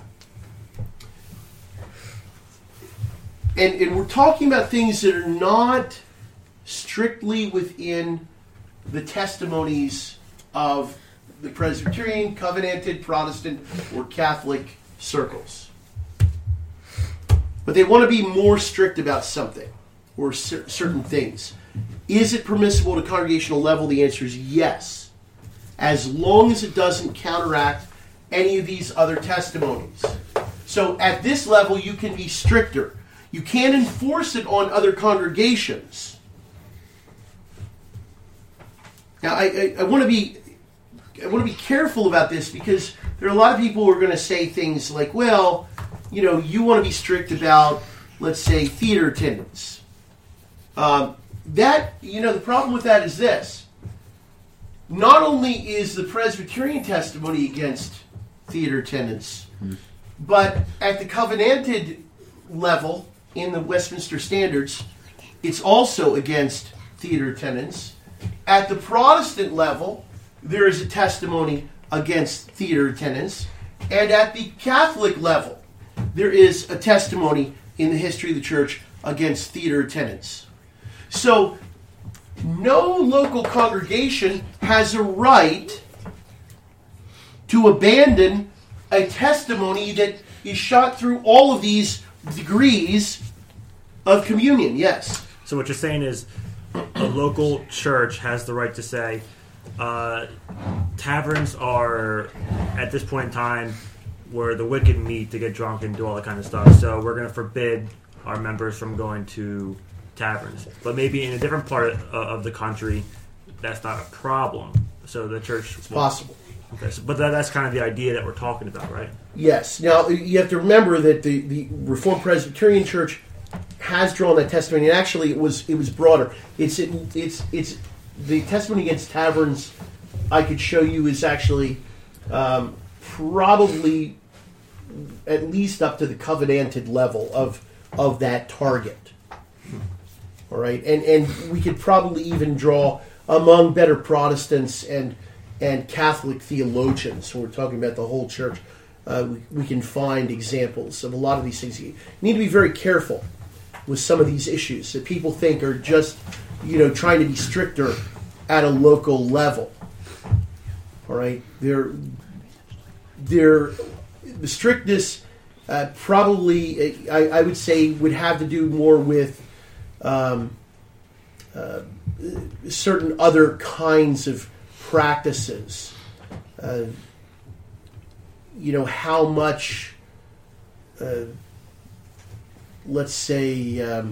And we're talking about things that are not strictly within the testimonies of the Presbyterian, Covenanted, Protestant, or Catholic circles. But they want to be more strict about something or certain things. Is it permissible at a congregational level? The answer is yes, as long as it doesn't counteract any of these other testimonies. So at this level, you can be stricter. You can't enforce it on other congregations. Now, I want to be careful about this, because there are a lot of people who are going to say things like, well, you want to be strict about, let's say, theater attendance. The problem with that is this. Not only is the Presbyterian testimony against theater attendance, but at the covenanted level in the Westminster Standards, it's also against theater attendance. At the Protestant level, there is a testimony against theater attendance. And at the Catholic level, there is a testimony in the history of the church against theater attendance. So, no local congregation has a right to abandon a testimony that is shot through all of these degrees of communion. Yes. So what you're saying is a local church has the right to say, taverns are, at this point in time, where the wicked meet to get drunk and do all that kind of stuff. So we're going to forbid our members from going to taverns. But maybe in a different part of the country, that's not a problem. So the church... It's possible. Okay, but that's kind of the idea that we're talking about, right? Yes. Now, you have to remember that the Reformed Presbyterian Church has drawn that testimony, and actually it was broader. It's the testimony against taverns. I could show you is actually probably at least up to the covenanted level of that target. All right, and we could probably even draw among better Protestants and Catholic theologians, when we're talking about the whole church, we can find examples of a lot of these things. You need to be very careful with some of these issues that people think are just, trying to be stricter at a local level. All right, the strictness probably, I would say, would have to do more with certain other kinds of practices. How much, let's say,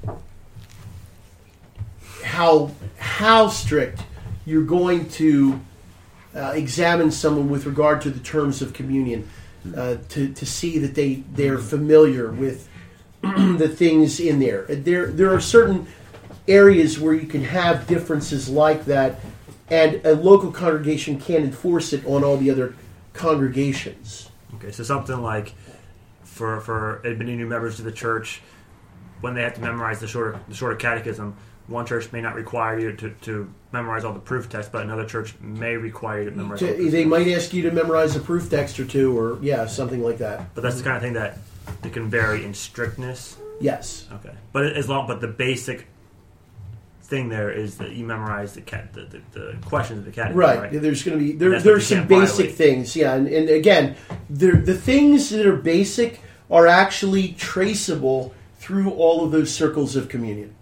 how strict you're going to examine someone with regard to the terms of communion, to see that they're familiar with the things in there. There are certain areas where you can have differences like that, and a local congregation can't enforce it on all the other congregations. Okay, so something like for admitting new members to the church, when they have to memorize the shorter catechism, one church may not require you to memorize all the proof text, but another church may require you to memorize. They might ask you to memorize a proof text or two, or something like that. But that's the kind of thing that it can vary in strictness. Yes. Okay, but the basic thing there is that you memorize the questions of the catechism. Right. There's going to be there's some basic things. Yeah, and again, the things that are basic are actually traceable through all of those circles of communion.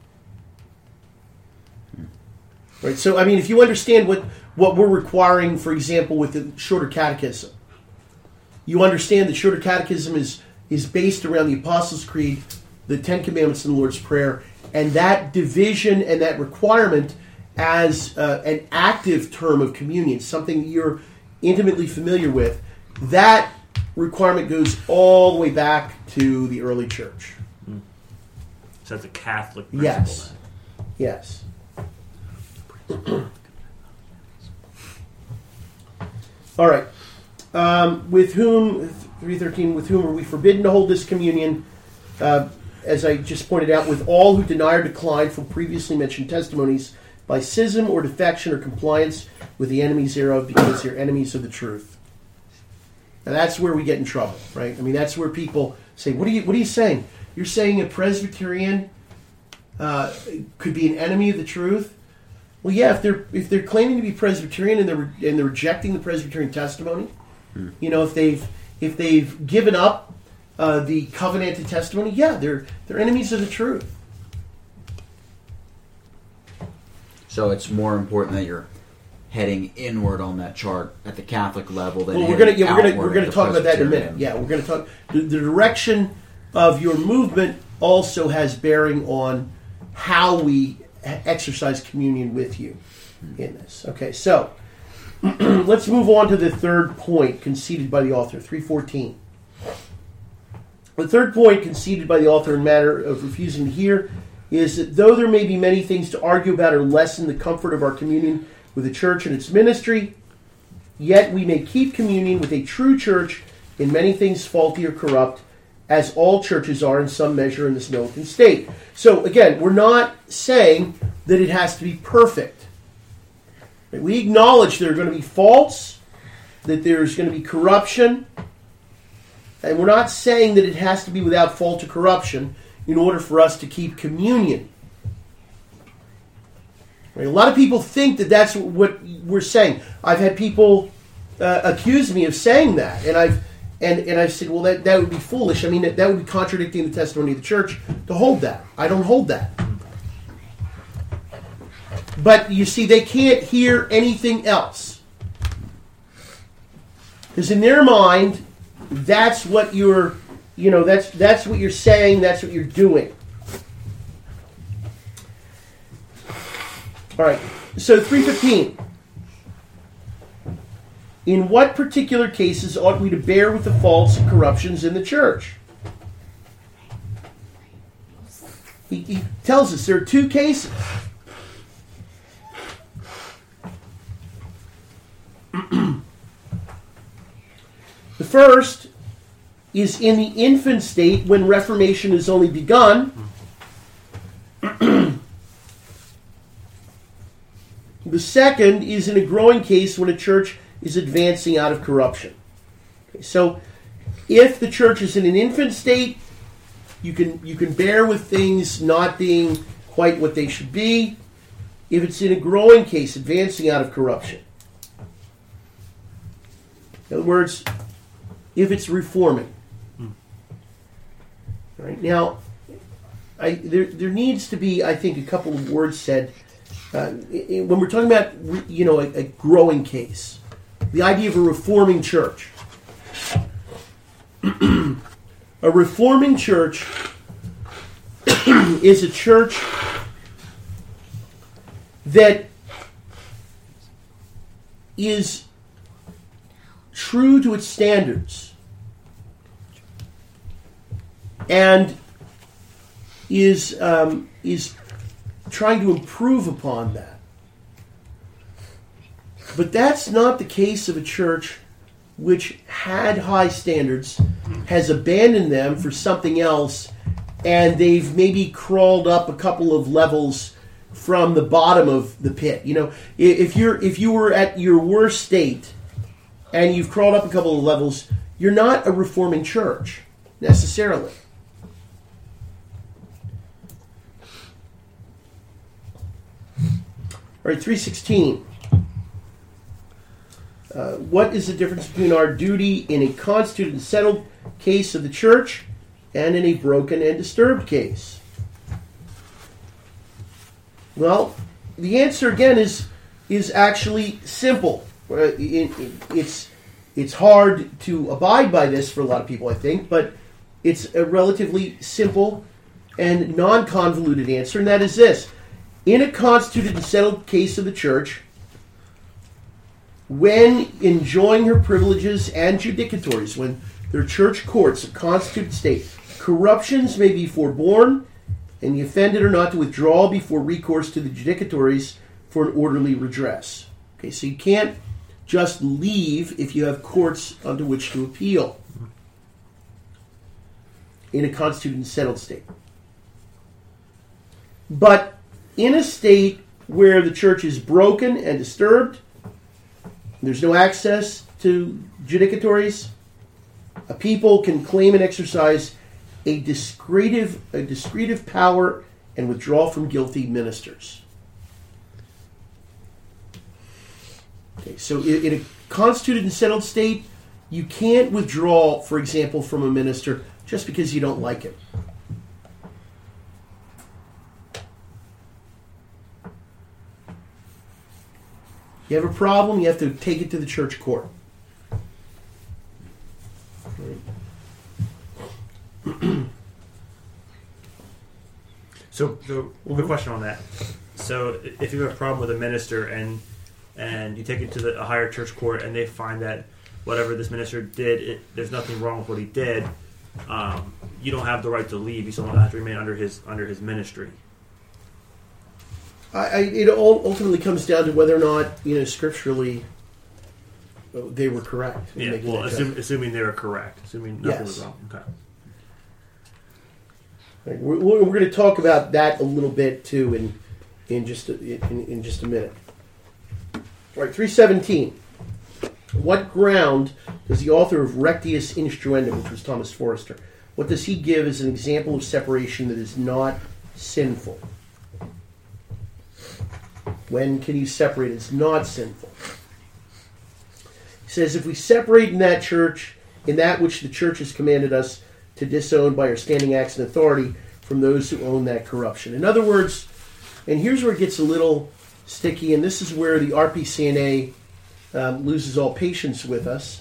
Right. So, I mean, if you understand what we're requiring, for example, with the shorter catechism, you understand that shorter catechism is based around the Apostles' Creed, the Ten Commandments, and the Lord's Prayer, and that division and that requirement as an active term of communion, something that you're intimately familiar with. That requirement goes all the way back to the early church. So that's a Catholic principle. Yes. All right. With whom, 3:13, with whom are we forbidden to hold this communion? As I just pointed out, with all who deny or decline from previously mentioned testimonies by schism or defection or compliance with the enemies thereof, because they're enemies of the truth. Now that's where we get in trouble, right? I mean, that's where people say, "What are you saying? You're saying a Presbyterian could be an enemy of the truth?" Well, yeah, if they're claiming to be Presbyterian and they're rejecting the Presbyterian testimony, if they've given up the covenanted testimony, yeah, they're enemies of the truth. So it's more important that you're heading inward on that chart at the Catholic level than we're going to talk about that in a minute. Yeah, we're going to talk. The direction of your movement also has bearing on how we exercise communion with you in this. Okay, so let's move on to the third point conceded by the author, 3:14. The third point conceded by the author in matter of refusing to hear is that though there may be many things to argue about or lessen the comfort of our communion with the church and its ministry, yet we may keep communion with a true church in many things faulty or corrupt, as all churches are in some measure in this militant state. So again, we're not saying that it has to be perfect. We acknowledge there are going to be faults, that there's going to be corruption, and we're not saying that it has to be without fault or corruption in order for us to keep communion. Right? A lot of people think that that's what we're saying. I've had people accuse me of saying that, and I've said, well, that would be foolish. I mean, that would be contradicting the testimony of the church to hold that. I don't hold that. But you see, they can't hear anything else. Because in their mind, that's what you're, that's what you're saying, that's what you're doing. All right, so 3:15. In what particular cases ought we to bear with the faults and corruptions in the church? he tells us there are two cases. The first is in the infant state when Reformation has only begun. The second is in a growing case when a church is advancing out of corruption. Okay, so if the church is in an infant state, you can bear with things not being quite what they should be. If it's in a growing case, advancing out of corruption. In other words, if it's reforming. All right, now, there needs to be, I think, a couple of words said when we're talking about, a growing case. The idea of a reforming church. A reforming church is a church that is true to its standards and is trying to improve upon that. But that's not the case of a church which had high standards, has abandoned them for something else, and they've maybe crawled up a couple of levels from the bottom of the pit. If you were at your worst state and you've crawled up a couple of levels, you're not a reforming church necessarily. All right, 3:16. What is the difference between our duty in a constituted and settled case of the church and in a broken and disturbed case? Well, the answer again is actually simple. It's hard to abide by this for a lot of people, I think, but it's a relatively simple and non-convoluted answer, and that is this. In a constituted and settled case of the church, when enjoying her privileges and judicatories, when their church courts, a constituted state, corruptions may be forborne, and the offended are not to withdraw before recourse to the judicatories for an orderly redress. Okay, so you can't just leave if you have courts under which to appeal in a constituted and settled state. But in a state where the church is broken and disturbed, there's no access to judicatories, a people can claim and exercise a discretive power and withdraw from guilty ministers. Okay, so in a constituted and settled state, you can't withdraw, for example, from a minister just because you don't like him. You have a problem, you have to take it to the church court. So the question on that. So if you have a problem with a minister and you take it to a higher church court and they find that whatever this minister did, there's nothing wrong with what he did, you don't have the right to leave. You still have to remain under his ministry. It ultimately comes down to whether or not, scripturally, they were correct. Yeah, well, assuming they were correct, assuming nothing was wrong. Okay. Right, we're going to talk about that a little bit too in just a minute. All right, 3:17. What ground does the author of Rectius Instruendum, which was Thomas Forrester, what does he give as an example of separation that is not sinful? When can you separate? It's not sinful. He says, if we separate in that church, in that which the church has commanded us to disown by our standing acts and authority from those who own that corruption. In other words, and here's where it gets a little sticky, and this is where the RPCNA loses all patience with us.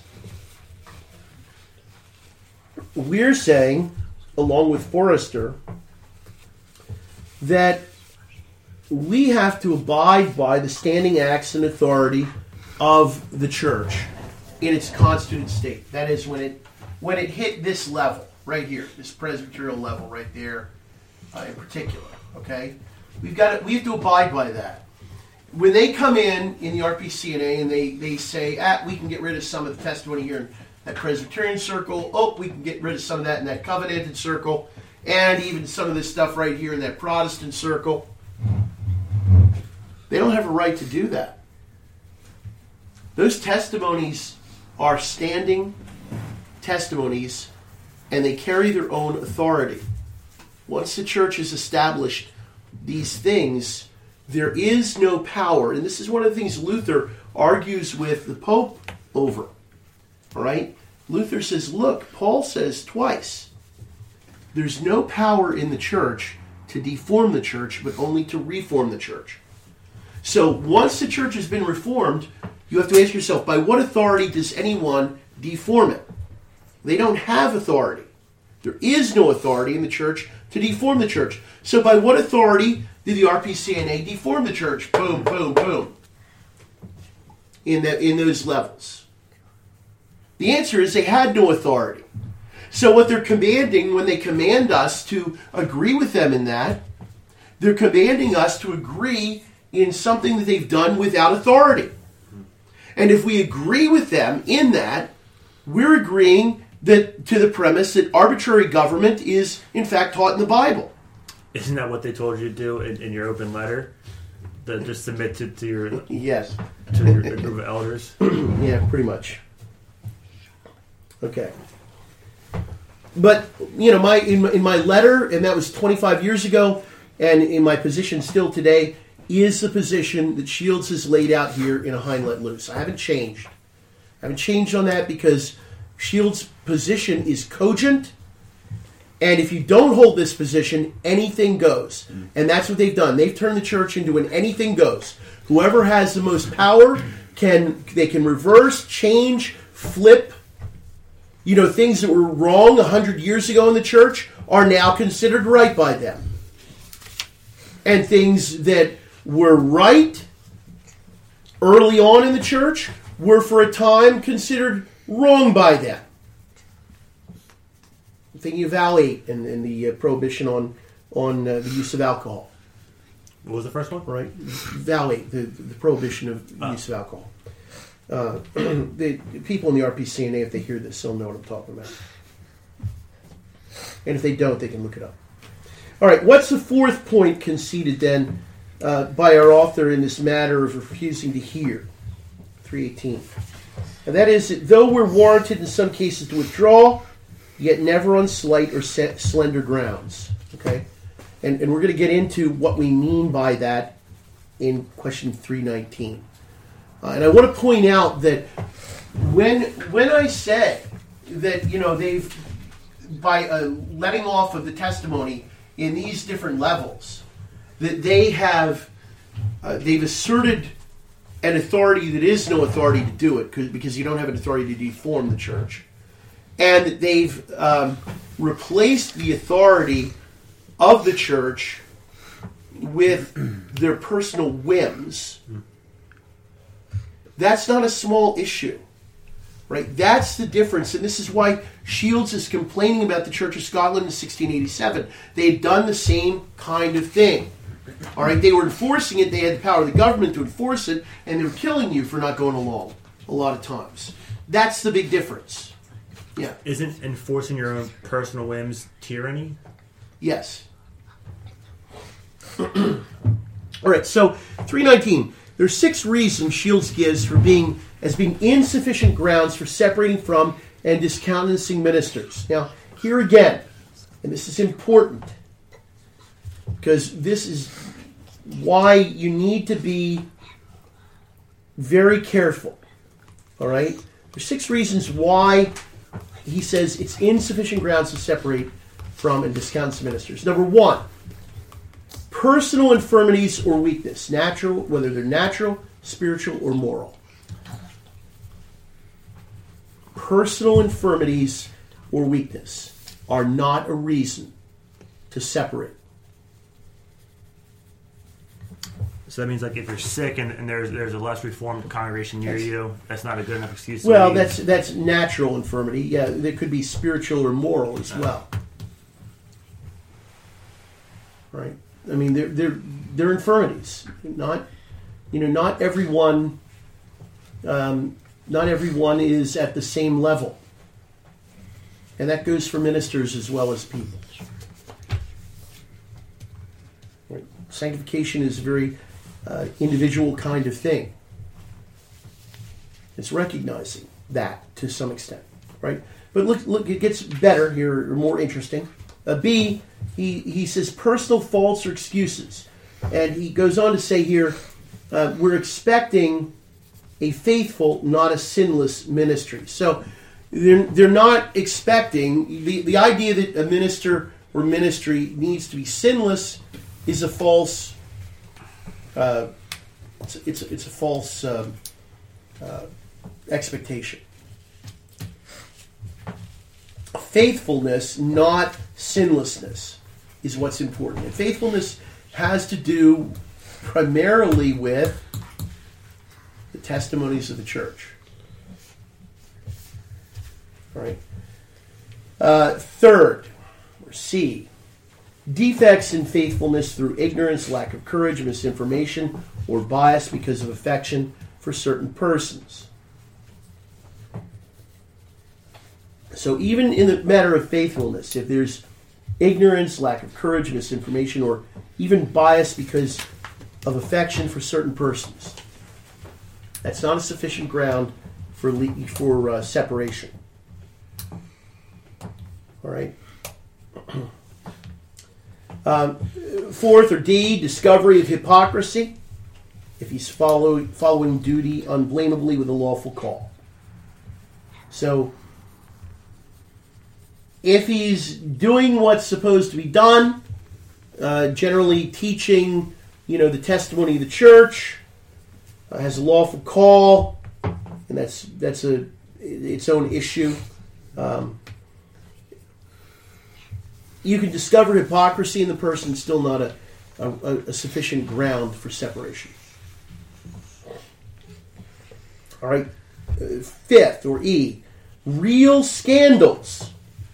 We're saying, along with Forrester, that we have to abide by the standing acts and authority of the church in its constituted state. That is, when it hit this level right here, this presbyterial level right there, in particular. Okay, we have to abide by that. When they come in the RPCNA and they say, we can get rid of some of the testimony here in that Presbyterian circle. Oh, we can get rid of some of that in that Covenanted circle, and even some of this stuff right here in that Protestant circle. They don't have a right to do that. Those testimonies are standing testimonies, and they carry their own authority. Once the church has established these things, there is no power, and this is one of the things Luther argues with the Pope over. All right? Luther says, look, Paul says twice, there's no power in the church to deform the church, but only to reform the church. So once the church has been reformed, you have to ask yourself, by what authority does anyone deform it? They don't have authority. There is no authority in the church to deform the church. So by what authority did the RPCNA deform the church? Boom, boom, boom. In those levels. The answer is they had no authority. So what they're commanding, when they command us to agree with them in that, they're commanding us to agree in something that they've done without authority. And if we agree with them in that, we're agreeing that to the premise that arbitrary government is, in fact, taught in the Bible. Isn't that what they told you to do in your open letter? That just submit to your yes to your group of elders? Yeah, pretty much. Okay. But, in my letter, and that was 25 years ago, and in my position still today, is the position that Shields has laid out here in A Hind Let Loose. I haven't changed. I haven't changed on that because Shields' position is cogent, and if you don't hold this position, anything goes. And that's what they've done. They've turned the church into an anything goes. Whoever has the most power can reverse, change, flip. Things that were wrong 100 years ago in the church are now considered right by them. And things that were right early on in the church were for a time considered wrong by them. I'm thinking of Val 8 and the prohibition on the use of alcohol. What was the first one? Right? Val 8, the prohibition of use of alcohol. The people in the RPCNA, if they hear this, they'll know what I'm talking about. And if they don't, they can look it up. All right, what's the fourth point conceded then by our author in this matter of refusing to hear? 318. And that is that though we're warranted in some cases to withdraw, yet never on slight or slender grounds. Okay? And we're going to get into what we mean by that in question 319. And I want to point out that when I say that, they've, by letting off of the testimony in these different levels, that they have, they've asserted an authority that is no authority to do it, because you don't have an authority to deform the church. And that they've replaced the authority of the church with their personal whims. That's not a small issue, right? That's the difference, and this is why Shields is complaining about the Church of Scotland in 1687. They had done the same kind of thing. All right, they were enforcing it. They had the power of the government to enforce it, and they were killing you for not going along a lot of times. That's the big difference. Yeah. Isn't enforcing your own personal whims tyranny? Yes. All right, so 319. There's 6 reasons Shields gives for being insufficient grounds for separating from and discountenancing ministers. Now, here again, and this is important, because this is why you need to be very careful. All right? There's 6 reasons why he says it's insufficient grounds to separate from and discountenance ministers. Number 1, personal infirmities or weakness, natural, whether they're natural, spiritual, or moral. Personal infirmities or weakness are not a reason to separate. So that means, like, if you're sick and there's a less reformed congregation near you, that's not a good enough excuse. Well, that's natural infirmity. Yeah, there could be spiritual or moral as well. they're infirmities. Not everyone. Not everyone is at the same level, and that goes for ministers as well as people. Right? Sanctification is a very individual kind of thing. It's recognizing that to some extent, right? But look, it gets better here, or more interesting. B, he says personal faults or excuses. And he goes on to say here, we're expecting a faithful, not a sinless ministry. So they're not expecting, the idea that a minister or ministry needs to be sinless is a false, it's a false expectation. Faithfulness, not sinlessness, is what's important. And faithfulness has to do primarily with the testimonies of the church. All right. Third, or C, defects in faithfulness through ignorance, lack of courage, misinformation, or bias because of affection for certain persons. So even in the matter of faithfulness, if there's ignorance, lack of courage, misinformation, or even bias because of affection for certain persons, that's not a sufficient ground for separation. All right. Fourth, or D, discovery of hypocrisy, if he's following duty unblameably with a lawful call. So if he's doing what's supposed to be done, generally teaching, the testimony of the church, has a lawful call, and that's its own issue. You can discover hypocrisy in the person, still not a sufficient ground for separation. All right. Fifth, or E, real scandals.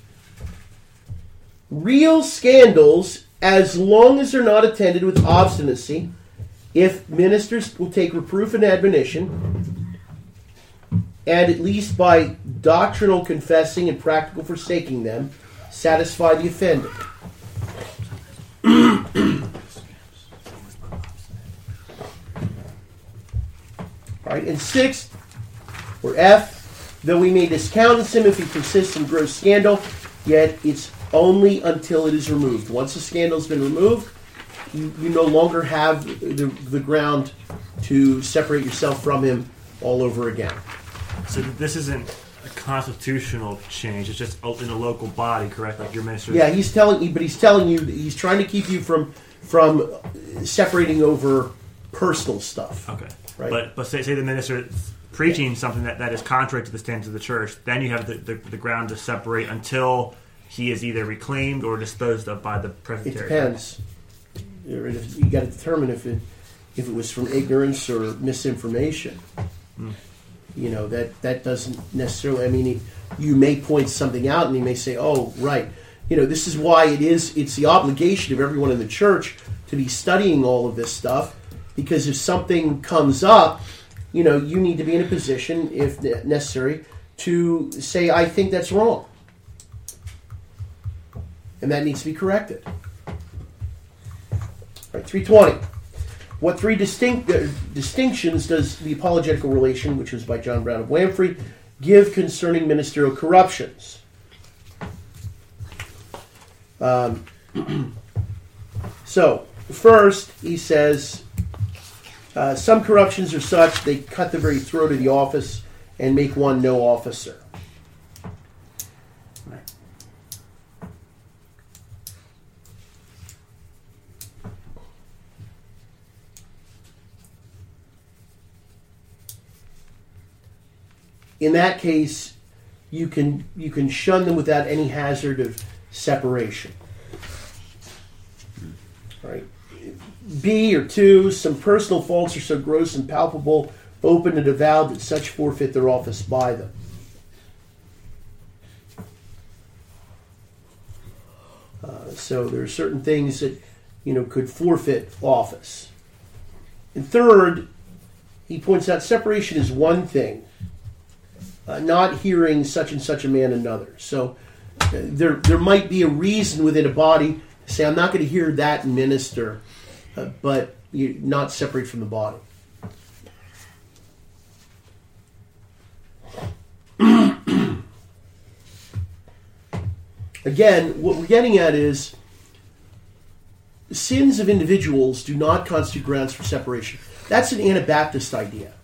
Real scandals, as long as they're not attended with obstinacy, if ministers will take reproof and admonition, and at least by doctrinal confessing and practical forsaking them, satisfy the offender. All right, and sixth, or F, though we may discountenance him if he persists in gross scandal, yet it's only until it is removed. Once the scandal's been removed, you no longer have the ground to separate yourself from him all over again. So this isn't a constitutional change. It's just in a local body, correct? Like your minister. Yeah, he's telling you that he's trying to keep you from separating over personal stuff. Okay. Right. But say the minister is preaching something that is contrary to the standards of the church, then you have the ground to separate until he is either reclaimed or disposed of by the presbytery. It depends. You got to determine if it was from ignorance or misinformation. That doesn't necessarily. I mean, you may point something out, and he may say, "Oh, right." This is why it's the obligation of everyone in the church to be studying all of this stuff, because if something comes up, you need to be in a position, if necessary, to say, "I think that's wrong," and that needs to be corrected. All right, 320. What three distinctions does the Apologetical Relation, which was by John Brown of Wamfrey, give concerning ministerial corruptions? So, first, he says, some corruptions are such, they cut the very throat of the office and make one no officer. In that case, you can shun them without any hazard of separation. Right. B, or 2, some personal faults are so gross and palpable, open and avowed, that such forfeit their office by them. So there are certain things that could forfeit office. And third, he points out separation is one thing, not hearing such and such a man another. So there might be a reason within a body to say, I'm not going to hear that minister, but you're not separate from the body. Again, what we're getting at is sins of individuals do not constitute grounds for separation. That's an Anabaptist idea.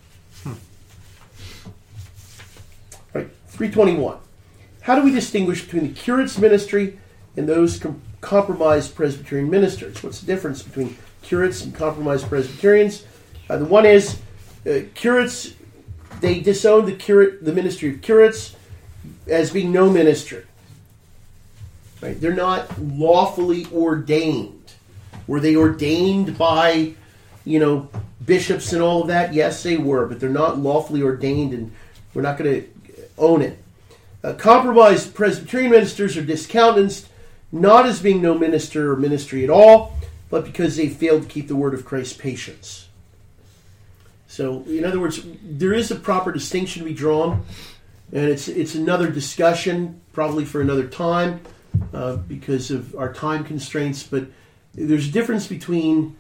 Right, 321. How do we distinguish between the curate's ministry and those compromised Presbyterian ministers? What's the difference between curates and compromised Presbyterians? The one is curates, they disown the ministry of curates as being no ministry. Right? They're not lawfully ordained. Were they ordained by, bishops and all of that? Yes, they were, but they're not lawfully ordained, and we're not going to own it. Compromised Presbyterian ministers are discountenanced, not as being no minister or ministry at all, but because they failed to keep the word of Christ's patience. So, in other words, there is a proper distinction to be drawn, and it's another discussion, probably for another time, because of our time constraints, but there's a difference between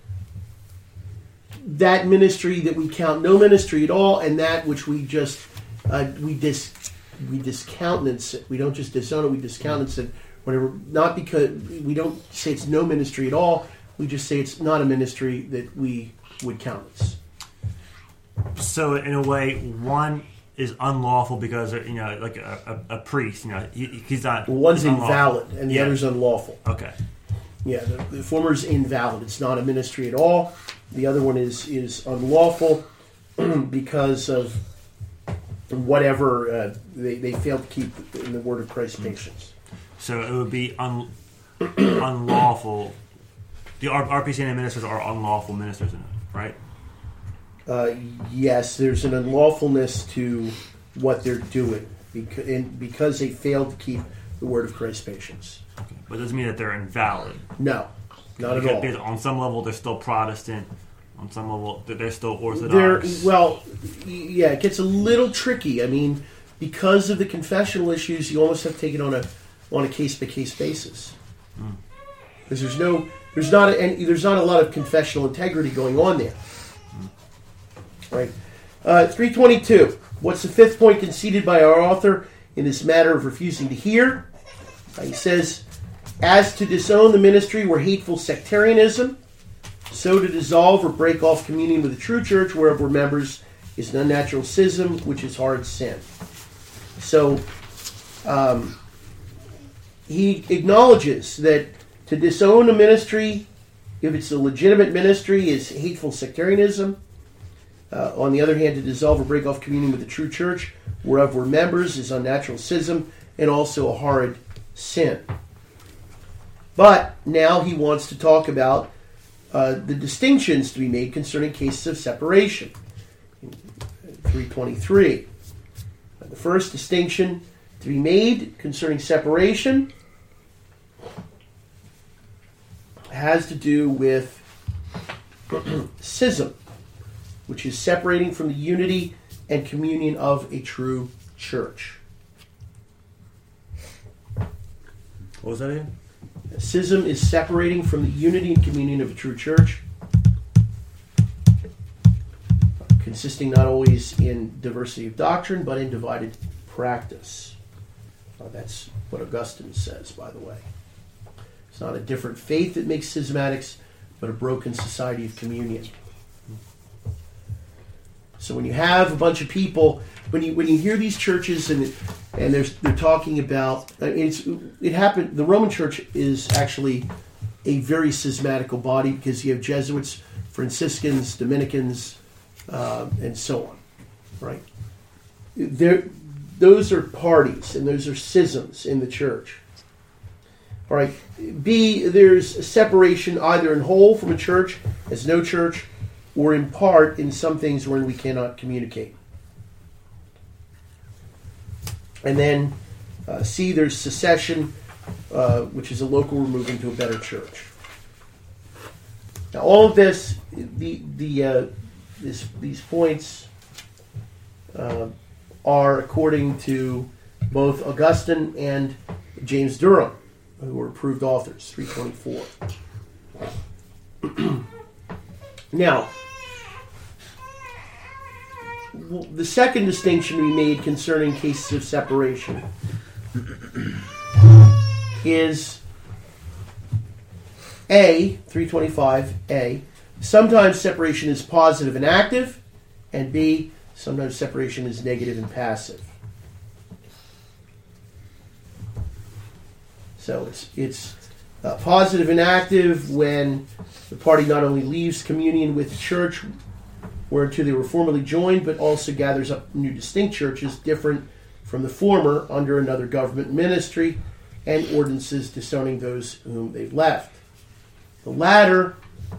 that ministry that we count no ministry at all and that which we just we discountenance it. We don't just disown it, we discountenance it, whatever. Not because we don't say it's no ministry at all, we just say it's not a ministry that we would countenance. So in a way, one is unlawful because like a priest, he's not. Well, one's invalid and the other's unlawful. Okay. Yeah, the former is invalid. It's not a ministry at all. The other one is unlawful because of whatever they failed to keep in the word of Christ's patience. So it would be unlawful. The RPCNA ministers are unlawful ministers, right? Yes, there's an unlawfulness to what they're doing because they failed to keep the word of Christ's patience. Okay. But it doesn't mean that they're invalid. No, not at all. On some level, they're still Protestant. On some level, they're still Orthodox. It gets a little tricky. I mean, because of the confessional issues, you almost have to take it on a case-by-case basis. Because there's not a lot of confessional integrity going on there. Right. 322. What's the fifth point conceded by our author in this matter of refusing to hear? He says, as to disown the ministry were hateful sectarianism, so to dissolve or break off communion with the true church whereof we're members is an unnatural schism, which is hard sin. So he acknowledges that to disown a ministry, if it's a legitimate ministry, is hateful sectarianism. On the other hand, to dissolve or break off communion with the true church whereof we're members is unnatural schism and also a horrid sin. But now he wants to talk about the distinctions to be made concerning cases of separation. 323. The first distinction to be made concerning separation has to do with schism, which is separating from the unity and communion of a true church. What was that again? Schism is separating from the unity and communion of a true church, consisting not always in diversity of doctrine, but in divided practice. That's what Augustine says, by the way. It's not a different faith that makes schismatics, but a broken society of communion. So when you have a bunch of people, when you hear these churches and they're talking about, it happened. The Roman Church is actually a very schismatical body because you have Jesuits, Franciscans, Dominicans, and so on, right? Those are parties and those are schisms in the church. All right. B, there's a separation either in whole from a church as no church, or in part in some things wherein we cannot communicate. And then C, there's secession, which is a local removing to a better church. Now, all of this, these points are according to both Augustine and James Durham, who were approved authors, 324. Now, the second distinction we made concerning cases of separation is A, 325A, sometimes separation is positive and active, and B, sometimes separation is negative and passive. So it's positive and active when the party not only leaves communion with the church whereto they were formerly joined, but also gathers up new distinct churches different from the former under another government ministry and ordinances disowning those whom they've left. The latter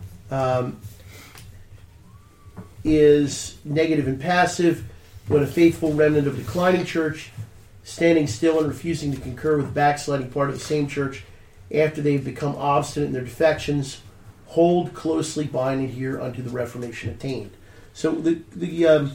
is negative and passive when a faithful remnant of declining church, standing still and refusing to concur with the backsliding part of the same church after they've become obstinate in their defections, hold closely by and adhere unto the reformation attained. So the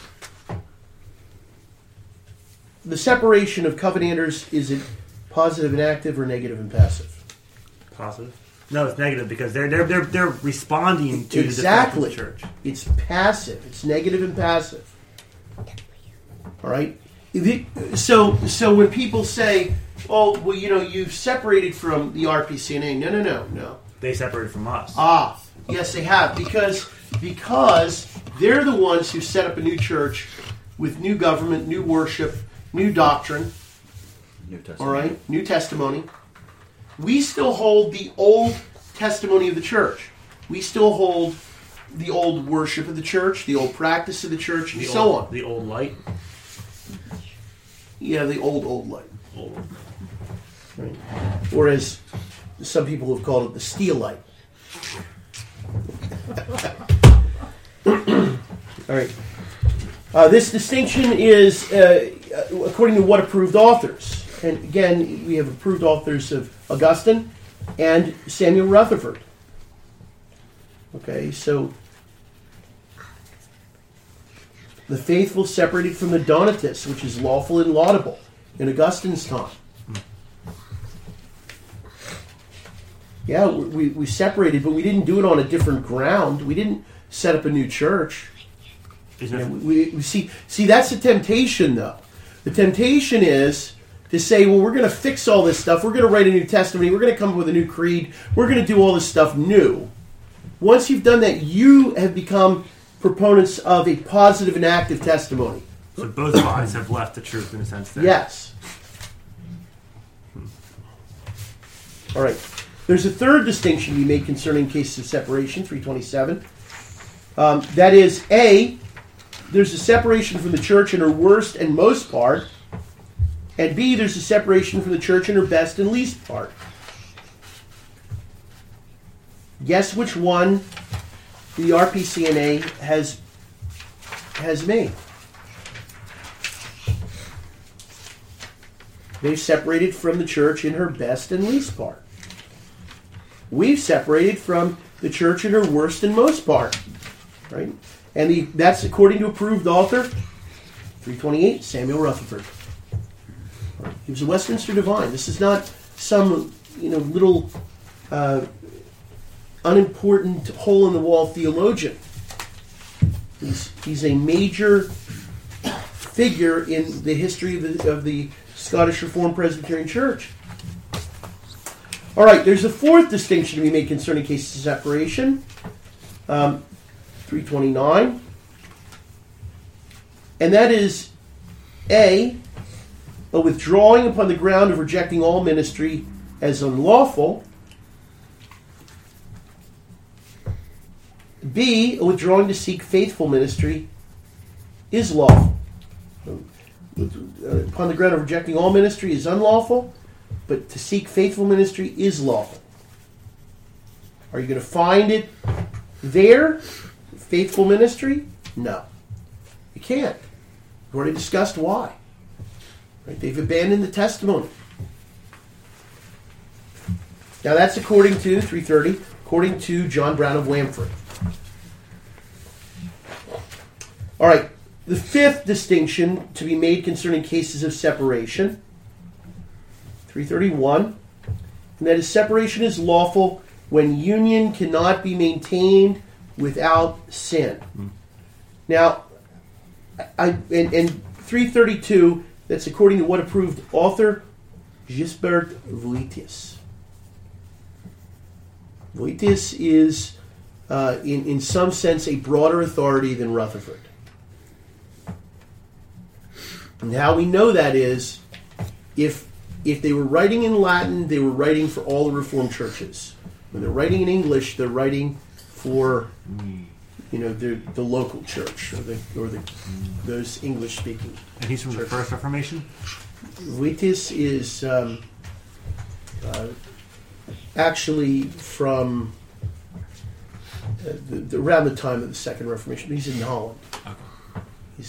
separation of covenanters, is it positive and active or negative and passive? Positive. No, it's negative because they're responding to exactly. The defections of the church. It's passive. It's negative and passive. All right. So when people say, "Oh, well, you've separated from the RPCNA," no. They separated from us. Yes, they have because they're the ones who set up a new church with new government, new worship, new doctrine. New Testament. All right, new testimony. We still hold the old testimony of the church. We still hold the old worship of the church, the old practice of the church, and so on. The old light. Yeah, the old light. Old. Right. Or as some people have called it, the steel light. All right. This distinction is according to what approved authors. And again, we have approved authors of Augustine and Samuel Rutherford. Okay, so the faithful separated from the Donatists, which is lawful and laudable in Augustine's time. Yeah, we separated, but we didn't do it on a different ground. We didn't set up a new church. We see that's the temptation, though. The temptation is to say, well, we're going to fix all this stuff. We're going to write a new testimony. We're going to come up with a new creed. We're going to do all this stuff new. Once you've done that, you have become proponents of a positive and active testimony. So both sides have left the truth in a sense there. Yes. All right. There's a third distinction we made concerning cases of separation, 327. That is, A, there's a separation from the church in her worst and most part, and B, there's a separation from the church in her best and least part. Guess which one the RPCNA has made. They've separated from the church in her best and least part. We've separated from the church in her worst and most part. Right? And that's according to approved author, 328, Samuel Rutherford. He was a Westminster divine. This is not some little unimportant hole-in-the-wall theologian. He's a major figure in the history of the Scottish Reformed Presbyterian Church. All right, there's a fourth distinction we make concerning cases of separation, 329, and that is A, a withdrawing upon the ground of rejecting all ministry as unlawful. B, a withdrawing to seek faithful ministry is lawful. Upon the ground of rejecting all ministry is unlawful, but to seek faithful ministry is lawful. Are you going to find it there? Faithful ministry? No. You can't. We've already discussed why. Right? They've abandoned the testimony. Now that's according to 330, according to John Brown of Wamford. All right, the fifth distinction to be made concerning cases of separation, 331, and that is separation is lawful when union cannot be maintained without sin. Now, and 332, that's according to what approved author? Gisbert Voetius. Voetius is, in some sense, a broader authority than Rutherford. And how we know that is, if they were writing in Latin, they were writing for all the Reformed churches. When they're writing in English, they're writing for, the local church or those English speaking. And he's from the First Reformation? Voetius is actually from around the time of the Second Reformation. He's in Holland. Okay.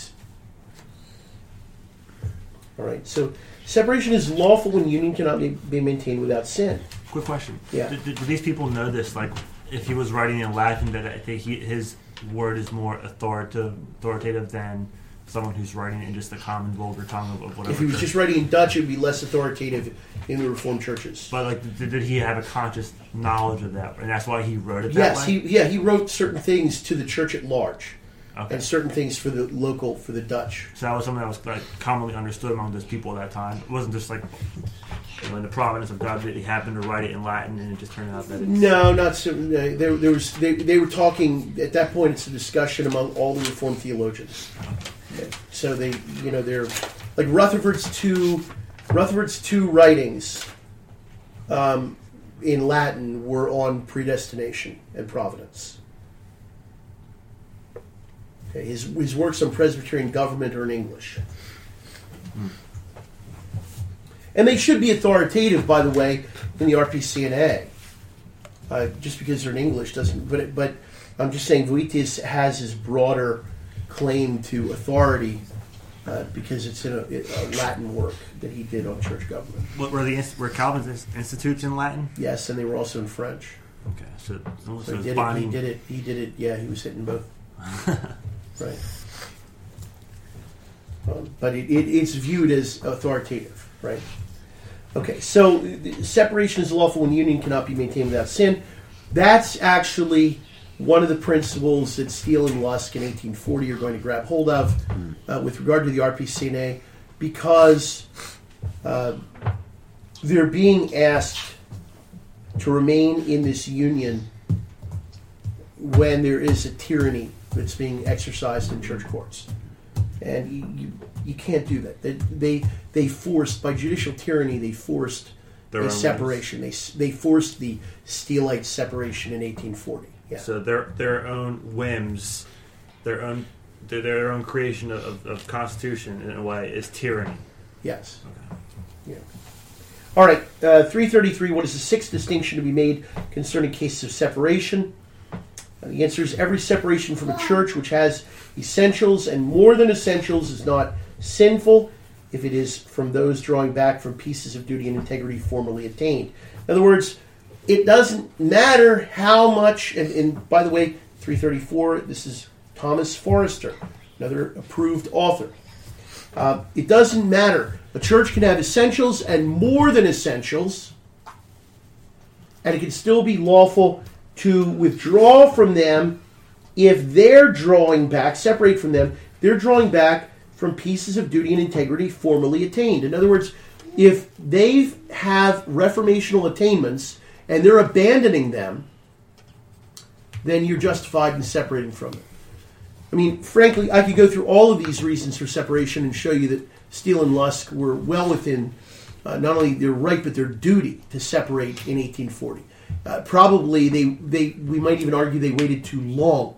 All right. So separation is lawful when union cannot be maintained without sin. Quick question. Yeah. Do these people know this? Like, if he was writing in Latin, that I think his word is more authoritative than someone who's writing in just the common vulgar tongue of whatever. If he was just writing in Dutch, it would be less authoritative in the Reformed churches. But like, did he have a conscious knowledge of that, and that's why he wrote it that way? Yes, he wrote certain things to the church at large, okay, and certain things for the Dutch. So that was something that was like commonly understood among those people at that time. It wasn't just like in the providence of God that he happened to write it in Latin, and it just turned out that. No, not so. They were talking at that point. It's a discussion among all the Reformed theologians. Okay. So they're like Rutherford's two writings in Latin were on predestination and providence. Okay, his works on Presbyterian government are in English. And they should be authoritative, by the way, in the RPCNA. Just because they're in English doesn't. But I'm just saying Voetius has his broader claim to authority because it's in a Latin work that he did on church government. Were Calvin's institutes in Latin? Yes, and they were also in French. Okay, so he did it. Yeah, he was hitting both. Right. But it's viewed as authoritative, right? Okay, so separation is lawful when union cannot be maintained without sin. That's actually one of the principles that Steele and Lusk in 1840 are going to grab hold of with regard to the RPCNA, because they're being asked to remain in this union when there is a tyranny that's being exercised in church courts. And you can't do that. They forced, by judicial tyranny, they forced a separation. They forced the Steelite separation in 1840. Yeah. So their own whims, their own creation of constitution, in a way, is tyranny. Yes. Okay. Yeah. All right. 333. What is the sixth distinction to be made concerning cases of separation? The answer is every separation from a church which has essentials and more than essentials is not sinful if it is from those drawing back from pieces of duty and integrity formerly attained. In other words, it doesn't matter how much, and by the way, 334, this is Thomas Forrester, another approved author. It doesn't matter. A church can have essentials and more than essentials, and it can still be lawful to withdraw from them if they're drawing back, separate from them, they're drawing back from pieces of duty and integrity formerly attained. In other words, if they have reformational attainments and they're abandoning them, then you're justified in separating from it. I mean, frankly, I could go through all of these reasons for separation and show you that Steele and Lusk were well within not only their right but their duty to separate in 1840. Probably we might even argue they waited too long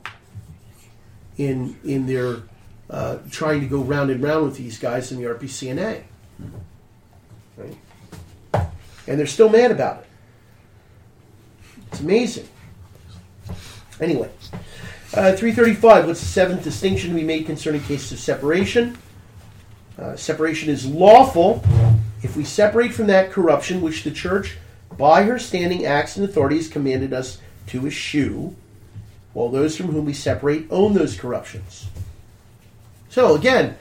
in their trying to go round and round with these guys in the RPCNA. Right? And they're still mad about it. It's amazing. Anyway, 335, what's the seventh distinction to be made concerning cases of separation? Separation is lawful if we separate from that corruption which the church, by her standing acts and authority, has commanded us to eschew, while those from whom we separate own those corruptions. So again,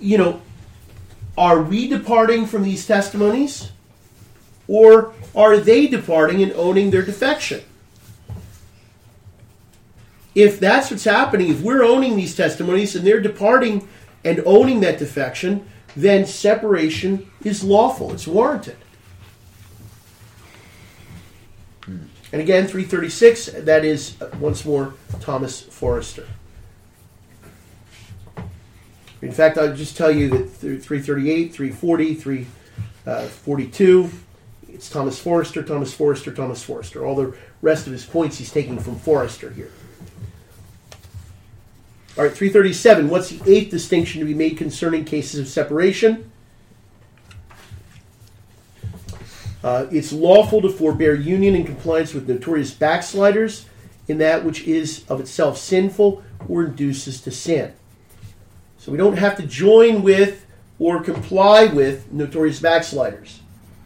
are we departing from these testimonies? Or are they departing and owning their defection? If that's what's happening, if we're owning these testimonies and they're departing and owning that defection, then separation is lawful. It's warranted. And again, 336, that is, once more, Thomas Forrester. In fact, I'll just tell you that 338, 340, 342, it's Thomas Forrester, Thomas Forrester, Thomas Forrester. All the rest of his points he's taking from Forrester here. All right, 337, what's the eighth distinction to be made concerning cases of separation? It's lawful to forbear union in compliance with notorious backsliders in that which is of itself sinful or induces to sin. So we don't have to join with or comply with notorious backsliders,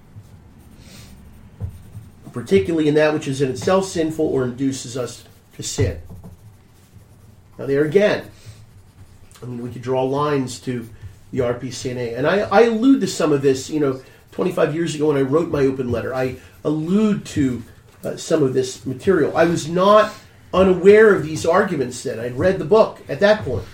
particularly in that which is in itself sinful or induces us to sin. Now there again, we could draw lines to the RPCNA. And I allude to some of this, 25 years ago when I wrote my open letter. I allude to some of this material. I was not unaware of these arguments then. I'd read the book at that point.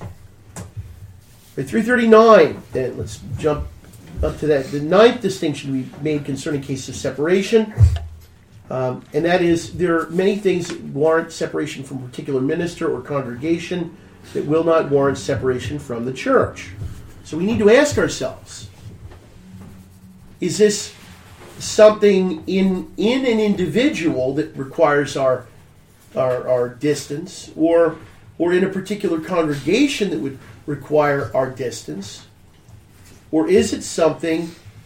At 339, then let's jump up to that. The ninth distinction we made concerning cases of separation, and that is there are many things that warrant separation from a particular minister or congregation that will not warrant separation from the church. So we need to ask ourselves, is this something in an individual that requires our distance, or in a particular congregation that would require our distance, or is it something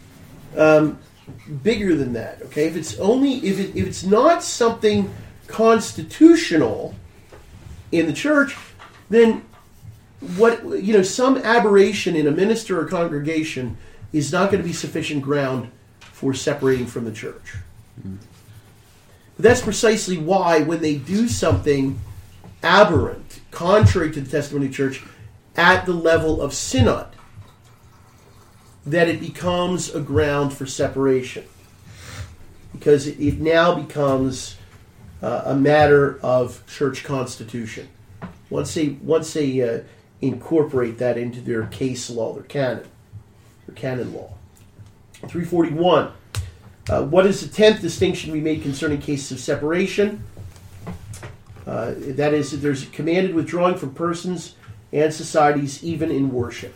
bigger than that? Okay, if it's not something constitutional in the church, then some aberration in a minister or congregation is not going to be sufficient ground for separating from the church. But that's precisely why when they do something aberrant, contrary to the testimony of the church, at the level of synod, that it becomes a ground for separation. Because it now becomes a matter of church constitution. Once they incorporate that into their case law, their canon law. 341. What is the 10th distinction we made concerning cases of separation? That is, that there's a commanded withdrawing from persons and societies, even in worship.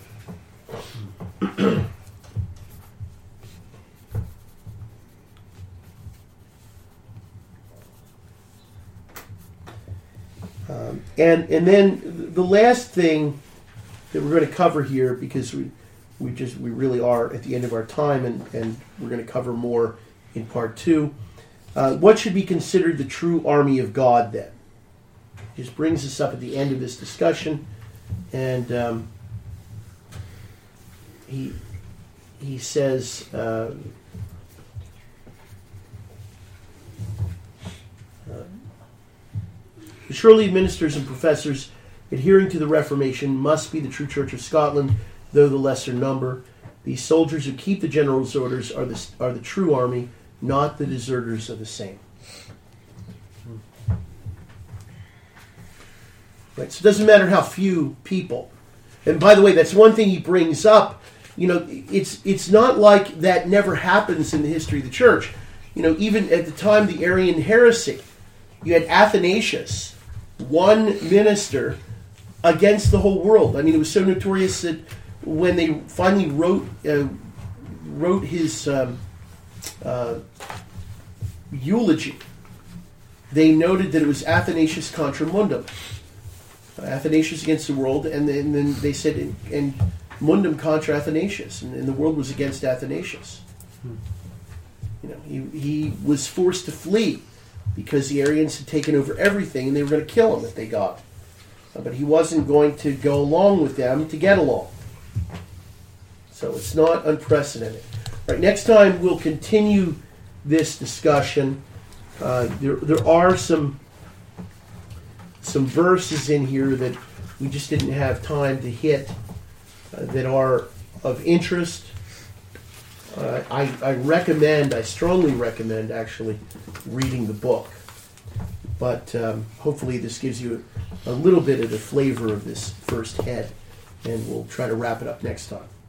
And then the last thing that we're going to cover here, because we really are at the end of our time, and we're going to cover more in part 2. What should be considered the true army of God then? Just brings us up at the end of this discussion, and he says, surely ministers and professors adhering to the Reformation must be the true Church of Scotland, though the lesser number. These soldiers who keep the general's orders are the true army, not the deserters of the same. Right, so it doesn't matter how few people. And by the way, that's one thing he brings up. It's not like that never happens in the history of the church. Even at the time of the Arian heresy, you had Athanasius, one minister against the whole world. I mean, it was so notorious that when they finally wrote his eulogy, they noted that it was Athanasius contra mundum. Athanasius against the world, and then they said, and mundum contra Athanasius, and the world was against Athanasius. He was forced to flee because the Arians had taken over everything, and they were going to kill him if they got. But he wasn't going to go along with them to get along. So it's not unprecedented. All right, next time we'll continue this discussion There are some verses in here that we just didn't have time to hit that are of interest. I strongly recommend actually reading the book. But hopefully this gives you a little bit of the flavor of this first head, and we'll try to wrap it up next time.